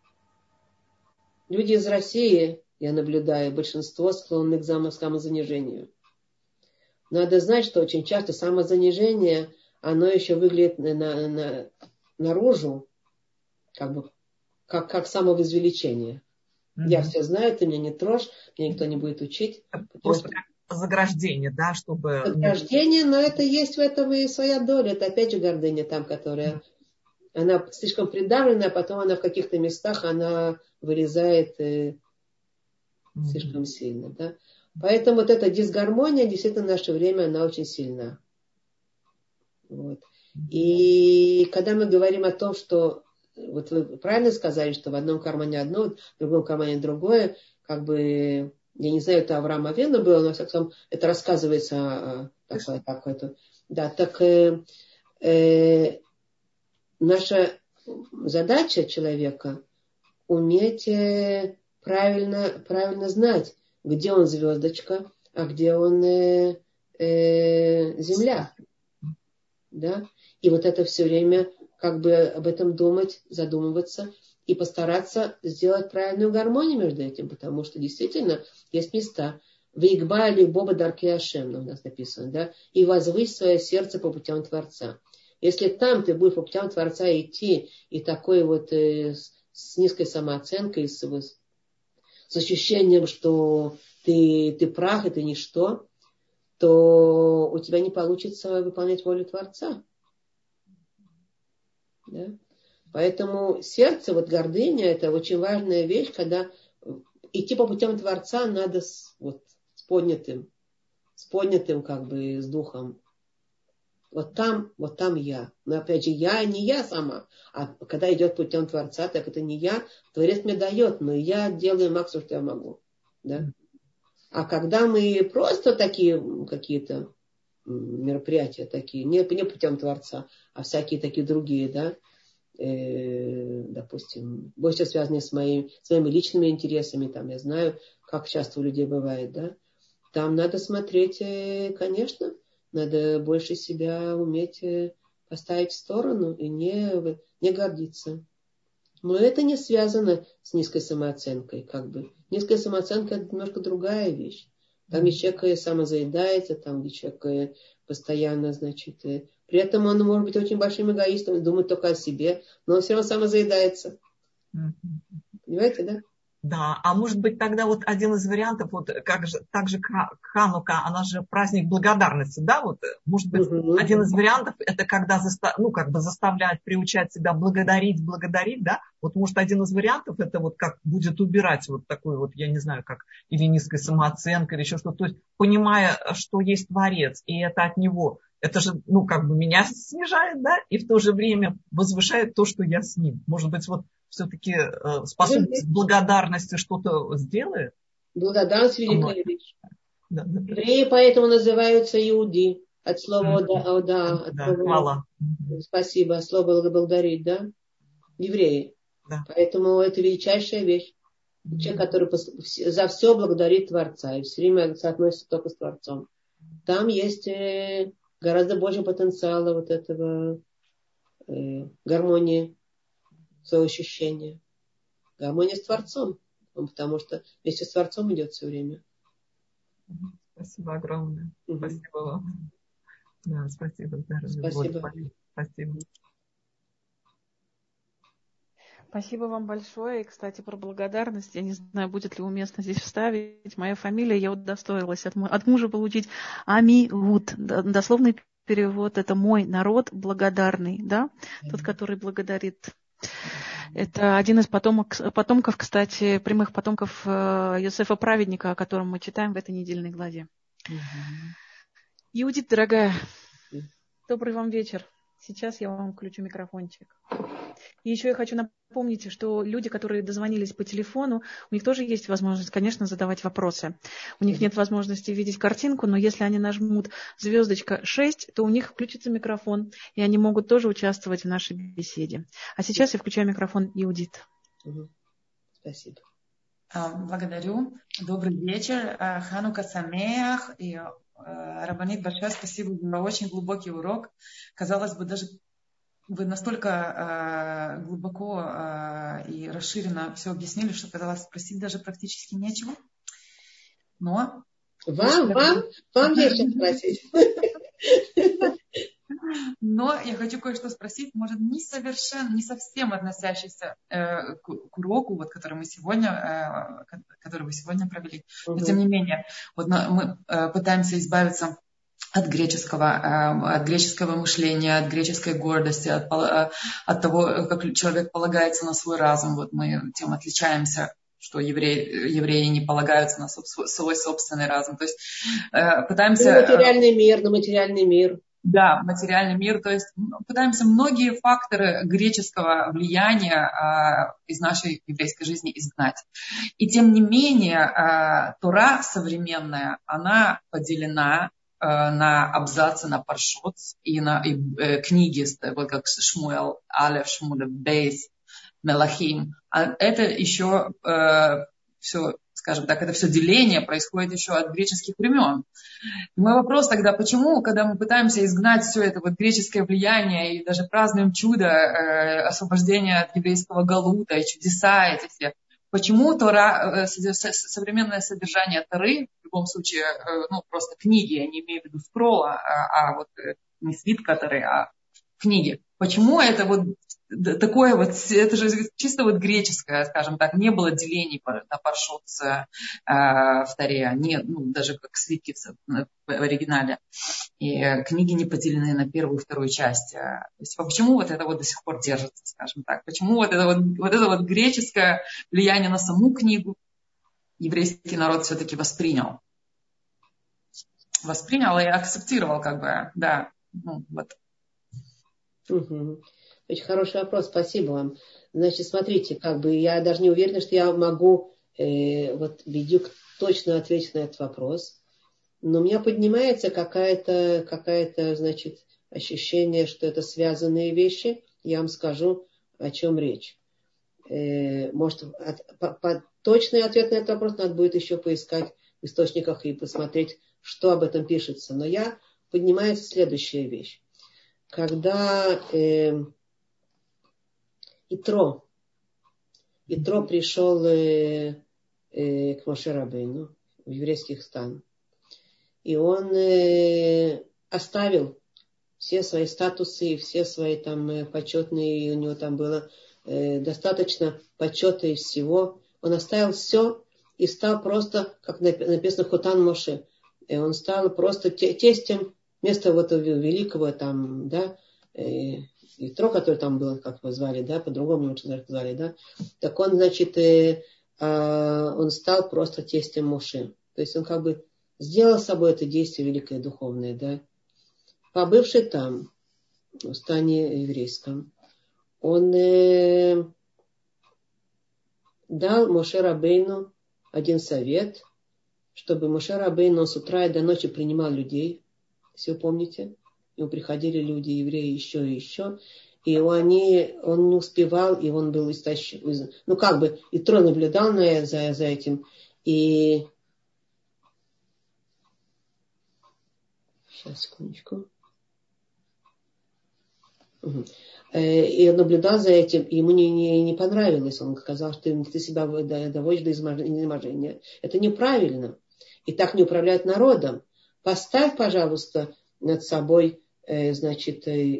люди из России, я наблюдаю, большинство склонны к самозанижению. Надо знать, что очень часто самозанижение, оно еще выглядит на, на, на, наружу, как бы, как, как самовозвеличение. Mm-hmm. Я все знаю, ты меня не трожь, меня никто не будет учить. Просто что... заграждение, да, чтобы... Заграждение, но это есть в этом и своя доля. Это опять же гордыня там, которая... Mm-hmm. Она слишком придавлена, а потом она в каких-то местах, она вырезает... слишком mm-hmm. сильно, да. Поэтому вот эта дисгармония, действительно, в наше время, она очень сильна. Вот. Mm-hmm. И когда мы говорим о том, что, вот вы правильно сказали, что в одном кармане одно, в другом кармане другое, как бы, я не знаю, это Авраам Авину было, но, во всяком случае, это рассказывается такое, такое, да, так э, э, наша задача человека уметь э, правильно, правильно знать, где он звездочка, а где он э, э, земля. Да? И вот это все время как бы об этом думать, задумываться и постараться сделать правильную гармонию между этим, потому что действительно есть места. Вейгба ли Боба дарки Ашем, у нас написано, да, и возвысь свое сердце по путям Творца. Если там ты будешь по путям Творца идти и такой вот э, с, с низкой самооценкой, с, с ощущением, что ты, ты прах, и ты ничто, то у тебя не получится выполнять волю Творца. Да? Поэтому сердце, вот гордыня, это очень важная вещь, когда идти по путям Творца надо с, вот, с поднятым, с поднятым как бы, с духом. Вот там, вот там я. Но опять же, я не я сама. А когда идет путем Творца, так это не я. Творец мне дает, но я делаю максимум, что я могу. Да? А когда мы просто такие какие-то мероприятия такие, не, не путем Творца, а всякие такие другие, да, э, допустим, больше связанные с, моим, с моими личными интересами, там, я знаю, как часто у людей бывает, да, там надо смотреть, э, конечно, надо больше себя уметь поставить в сторону и не, не гордиться. Но это не связано с низкой самооценкой, как бы. Низкая самооценка – это немножко другая вещь. Там, где человек самозаедается, там, где человек постоянно, значит, при этом он может быть очень большим эгоистом, думает только о себе, но он все равно самозаедается. Понимаете, да? Да, а может быть тогда вот один из вариантов, вот как же, так же Ханука, она же праздник благодарности, да, вот, может быть, угу. Один из вариантов, это когда, заста, ну, как бы заставлять, приучать себя благодарить, благодарить, да, вот, может, один из вариантов, это вот как будет убирать вот такой вот, я не знаю, как, или низкая самооценка, или еще что-то, то есть, понимая, что есть Творец, и это от него, это же, ну, как бы меня снижает, да, и в то же время возвышает то, что я с ним. Может быть, вот все-таки э, способность благодарности что-то сделает? Благодарность – великая вещь. Да, да, да. Евреи поэтому называются иуди. От слова «ода». «ода» от да, слова, хвала. Спасибо. От слова «благодарить», да? Евреи. Да. Поэтому это величайшая вещь. Mm-hmm. Человек, который за все благодарит Творца и все время соотносится только с Творцом. Там есть гораздо больше потенциала вот этого э, гармонии, своего ощущения. Гармония с Творцом. Потому что вместе с Творцом идет все время. Спасибо огромное. Mm-hmm. Спасибо вам. Да, спасибо. Спасибо. Спасибо. Спасибо вам большое. И, кстати, про благодарность. Я не знаю, будет ли уместно здесь вставить. Моя фамилия, я удостоилась от, от мужа получить Ами-Вуд. Дословный перевод – это «мой народ благодарный», да? Mm-hmm. Тот, который благодарит. Это один из потомок, потомков, кстати, прямых потомков Йосефа Праведника, о котором мы читаем в этой недельной главе. Mm-hmm. Иудит, дорогая, mm-hmm. добрый вам вечер. Сейчас я вам включу микрофончик. И еще я хочу напомнить, что люди, которые дозвонились по телефону, у них тоже есть возможность, конечно, задавать вопросы. У них нет возможности видеть картинку, но если они нажмут звездочка шесть, то у них включится микрофон, и они могут тоже участвовать в нашей беседе. А сейчас я включаю микрофон Иудит. Спасибо. Благодарю. Добрый вечер. Ханука Самеах и Рабанит большое спасибо за очень глубокий урок. Казалось бы, даже вы настолько э, глубоко э, и расширенно все объяснили, что казалось спросить даже практически нечего. Но... Вам, вам, вам есть что спросить. Но я хочу кое-что спросить, может, не совершенно, не совсем относящийся э, к, к уроку, вот, который мы сегодня, э, который вы сегодня провели. Но тем не менее, вот мы э, пытаемся избавиться от греческого, от греческого мышления, от греческой гордости, от, от того, как человек полагается на свой разум. Вот мы тем отличаемся, что евреи, евреи не полагаются на свой собственный разум. То есть пытаемся... На материальный мир, на материальный мир. Да, материальный мир. То есть пытаемся многие факторы греческого влияния из нашей еврейской жизни изгнать. И тем не менее, Тора современная, она поделена на абзацы, на паршот и на и, э, книги, вот как Шмуэл, Алеф, Шмуэль, Бейс, Мелахим. А это еще э, все, скажем так, это все деление происходит еще от греческих времен. И мой вопрос тогда, почему, когда мы пытаемся изгнать все это вот греческое влияние и даже празднуем чудо э, освобождения от еврейского галута и чудеса эти все, почему Тора, современное содержание Торы, в любом случае, ну, просто книги, я не имею в виду скролла, а, а вот не свитка Торы, а книги. Почему это вот такое вот, это же чисто вот греческое, скажем так, не было делений на паршут с э, в Торе, не, ну, даже как свитки в, в оригинале. И э, книги не поделены на первую и вторую часть. То есть почему вот это вот до сих пор держится, скажем так? Почему вот это вот, вот это вот греческое влияние на саму книгу еврейский народ все-таки воспринял? Воспринял и акцептировал, как бы, да. Ну, вот. Угу. Очень хороший вопрос, спасибо вам. Значит, смотрите, как бы я даже не уверена, что я могу, э, вот, Бедюк, точно ответить на этот вопрос. Но у меня поднимается какая-то, какая-то, значит, ощущение, что это связанные вещи. Я вам скажу, о чем речь. Э, может, от, по, по, точный ответ на этот вопрос надо будет еще поискать в источниках и посмотреть, что об этом пишется. Но я поднимается следующая вещь. Когда э, Итро, Итро пришел э, э, к Моше Рабейну в еврейский стан, и он э, оставил все свои статусы, все свои там э, почетные, у него там было э, достаточно почета и всего. Он оставил все и стал просто, как написано, Хотан Моше. И он стал просто тестем вместо вот великого там, да, э, Итро, который там был, как его звали, да, по-другому его звали, да. Так он, значит, э, э, он стал просто тестем Моше. То есть он как бы сделал с собой это действие великое духовное, да. Побывший там, в стане еврейском, он э, дал Моше Рабейну один совет, чтобы Моше Рабейну с утра и до ночи принимал людей. Все помните? К нему приходили люди, евреи, еще и еще. И они, он не успевал, и он был истощен. Ну, как бы, и Итро наблюдал на, за, за этим. И... Сейчас, секундочку. Угу. И он наблюдал за этим, и ему не, не, не понравилось. Он сказал, что ты, ты себя доводишь до изнеможения. Это неправильно. И так не управляют народом. Поставь, пожалуйста, над собой, э, значит, э,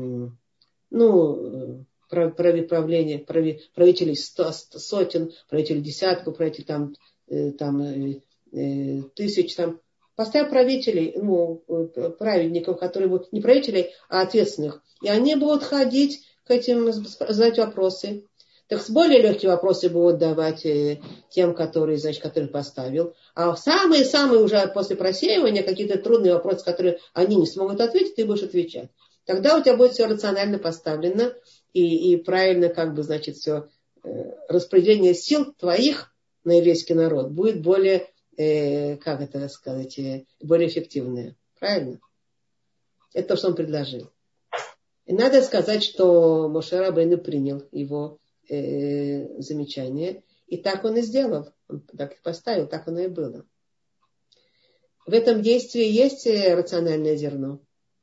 ну, правление, правителей сотен, правителей десятку, правителей там, э, там, э, э, тысяч. Там. Поставь правителей, ну, праведников, которые будут не правителей, а ответственных. И они будут ходить к этим, задать вопросы. Так с более легкие вопросы будут давать тем, которые, значит, которые поставил. А самые-самые уже после просеивания какие-то трудные вопросы, которые они не смогут ответить, ты будешь отвечать. Тогда у тебя будет все рационально поставлено и, и правильно, как бы, значит, все э, распределение сил твоих на еврейский народ будет более, э, как это сказать, э, более эффективное. Правильно? Это то, что он предложил. И надо сказать, что Моше Рабейну принял его э, замечание. И так он и сделал. Он так и поставил, так оно и было. В этом действии есть рациональное зерно.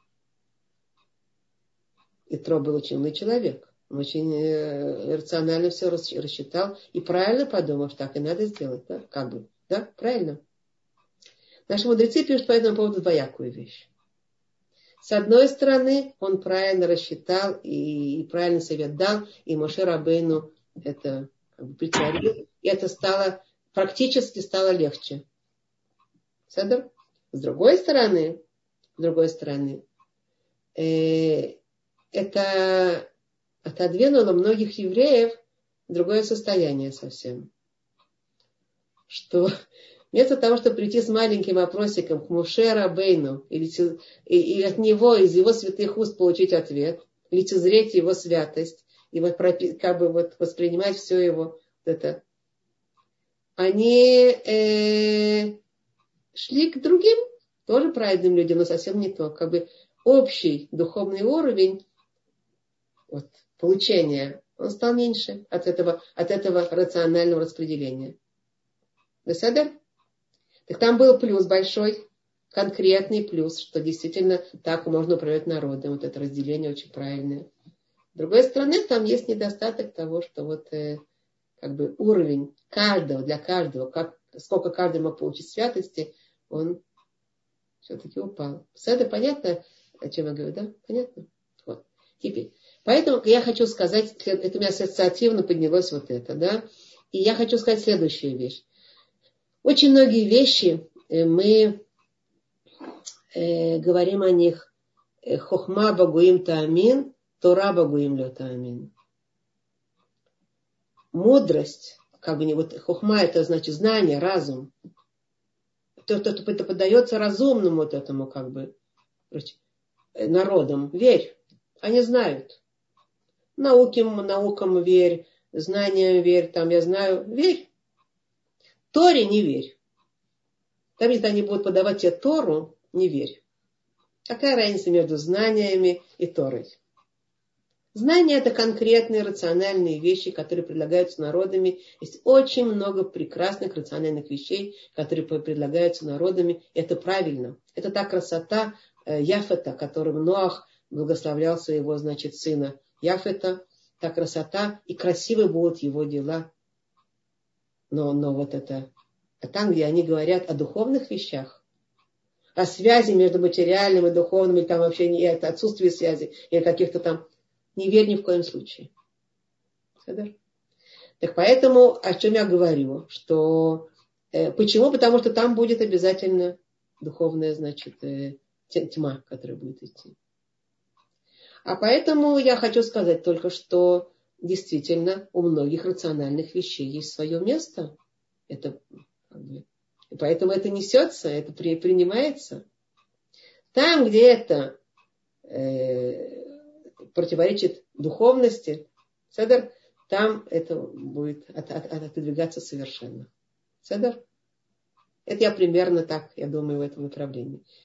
Итро был очень умный человек. Он очень э, рационально все рассчитал. И правильно подумав, так и надо сделать. Да? Как бы. Да? Правильно. Наши мудрецы пишут по этому поводу двоякую вещь. С одной стороны, он правильно рассчитал и, и правильный совет дал, и Моше Рабейну это как бы притворил, и это стало, практически стало легче. С другой стороны, с другой стороны, э, это отодвинуло многих евреев в другое состояние совсем. Что вместо того, чтобы прийти с маленьким вопросиком к Моше Рабейну и, и, и от него, из его святых уст получить ответ, лицезреть его святость и вот как бы вот воспринимать все его вот это, они э, шли к другим, тоже праведным людям, но совсем не то. Как бы общий духовный уровень вот, получения, он стал меньше от этого, от этого рационального распределения. Досадер? Так там был плюс большой, конкретный плюс, что действительно так можно управлять народом. Вот это разделение очень правильное. С другой стороны, там есть недостаток того, что вот э, как бы уровень каждого, для каждого, как, сколько каждый мог получить святости, он все-таки упал. Это понятно, о чем я говорю, да? Понятно? Вот. Теперь. Поэтому я хочу сказать, это у меня ассоциативно поднялось вот это, да. И я хочу сказать следующую вещь. Очень многие вещи мы э, говорим о них. Хохма багуим таамин, Тора багуим лё таамин. Мудрость, как бы не вот хохма, это значит знание, разум. Это, это, это поддается разумному вот этому как бы народам. Верь. Они знают. Науке, наукам верь, знаниям верь, там я знаю, верь. Торе не верь. Там, если они будут подавать тебе Тору, не верь. Какая разница между знаниями и Торой? Знания – это конкретные рациональные вещи, которые предлагаются народами. Есть очень много прекрасных рациональных вещей, которые предлагаются народами. Это правильно. Это та красота Яфета, которым Ноах благословлял своего, значит, сына Яфета. Та красота, и красивы будут его дела. Но, но вот это, а там, где они говорят о духовных вещах, о связи между материальным и духовным, или там вообще не это отсутствие связи, или каких-то там, не верь ни в коем случае. Так поэтому, о чем я говорю, что э, почему? Потому что там будет обязательно духовная, значит, э, тьма, которая будет идти. А поэтому я хочу сказать только, что действительно у многих рациональных вещей есть свое место. Это, и поэтому это несется, это при, принимается. Там, где это э, противоречит духовности, седер, там это будет от, от, отодвигаться совершенно. Седер? Это я примерно так, я думаю, в этом направлении.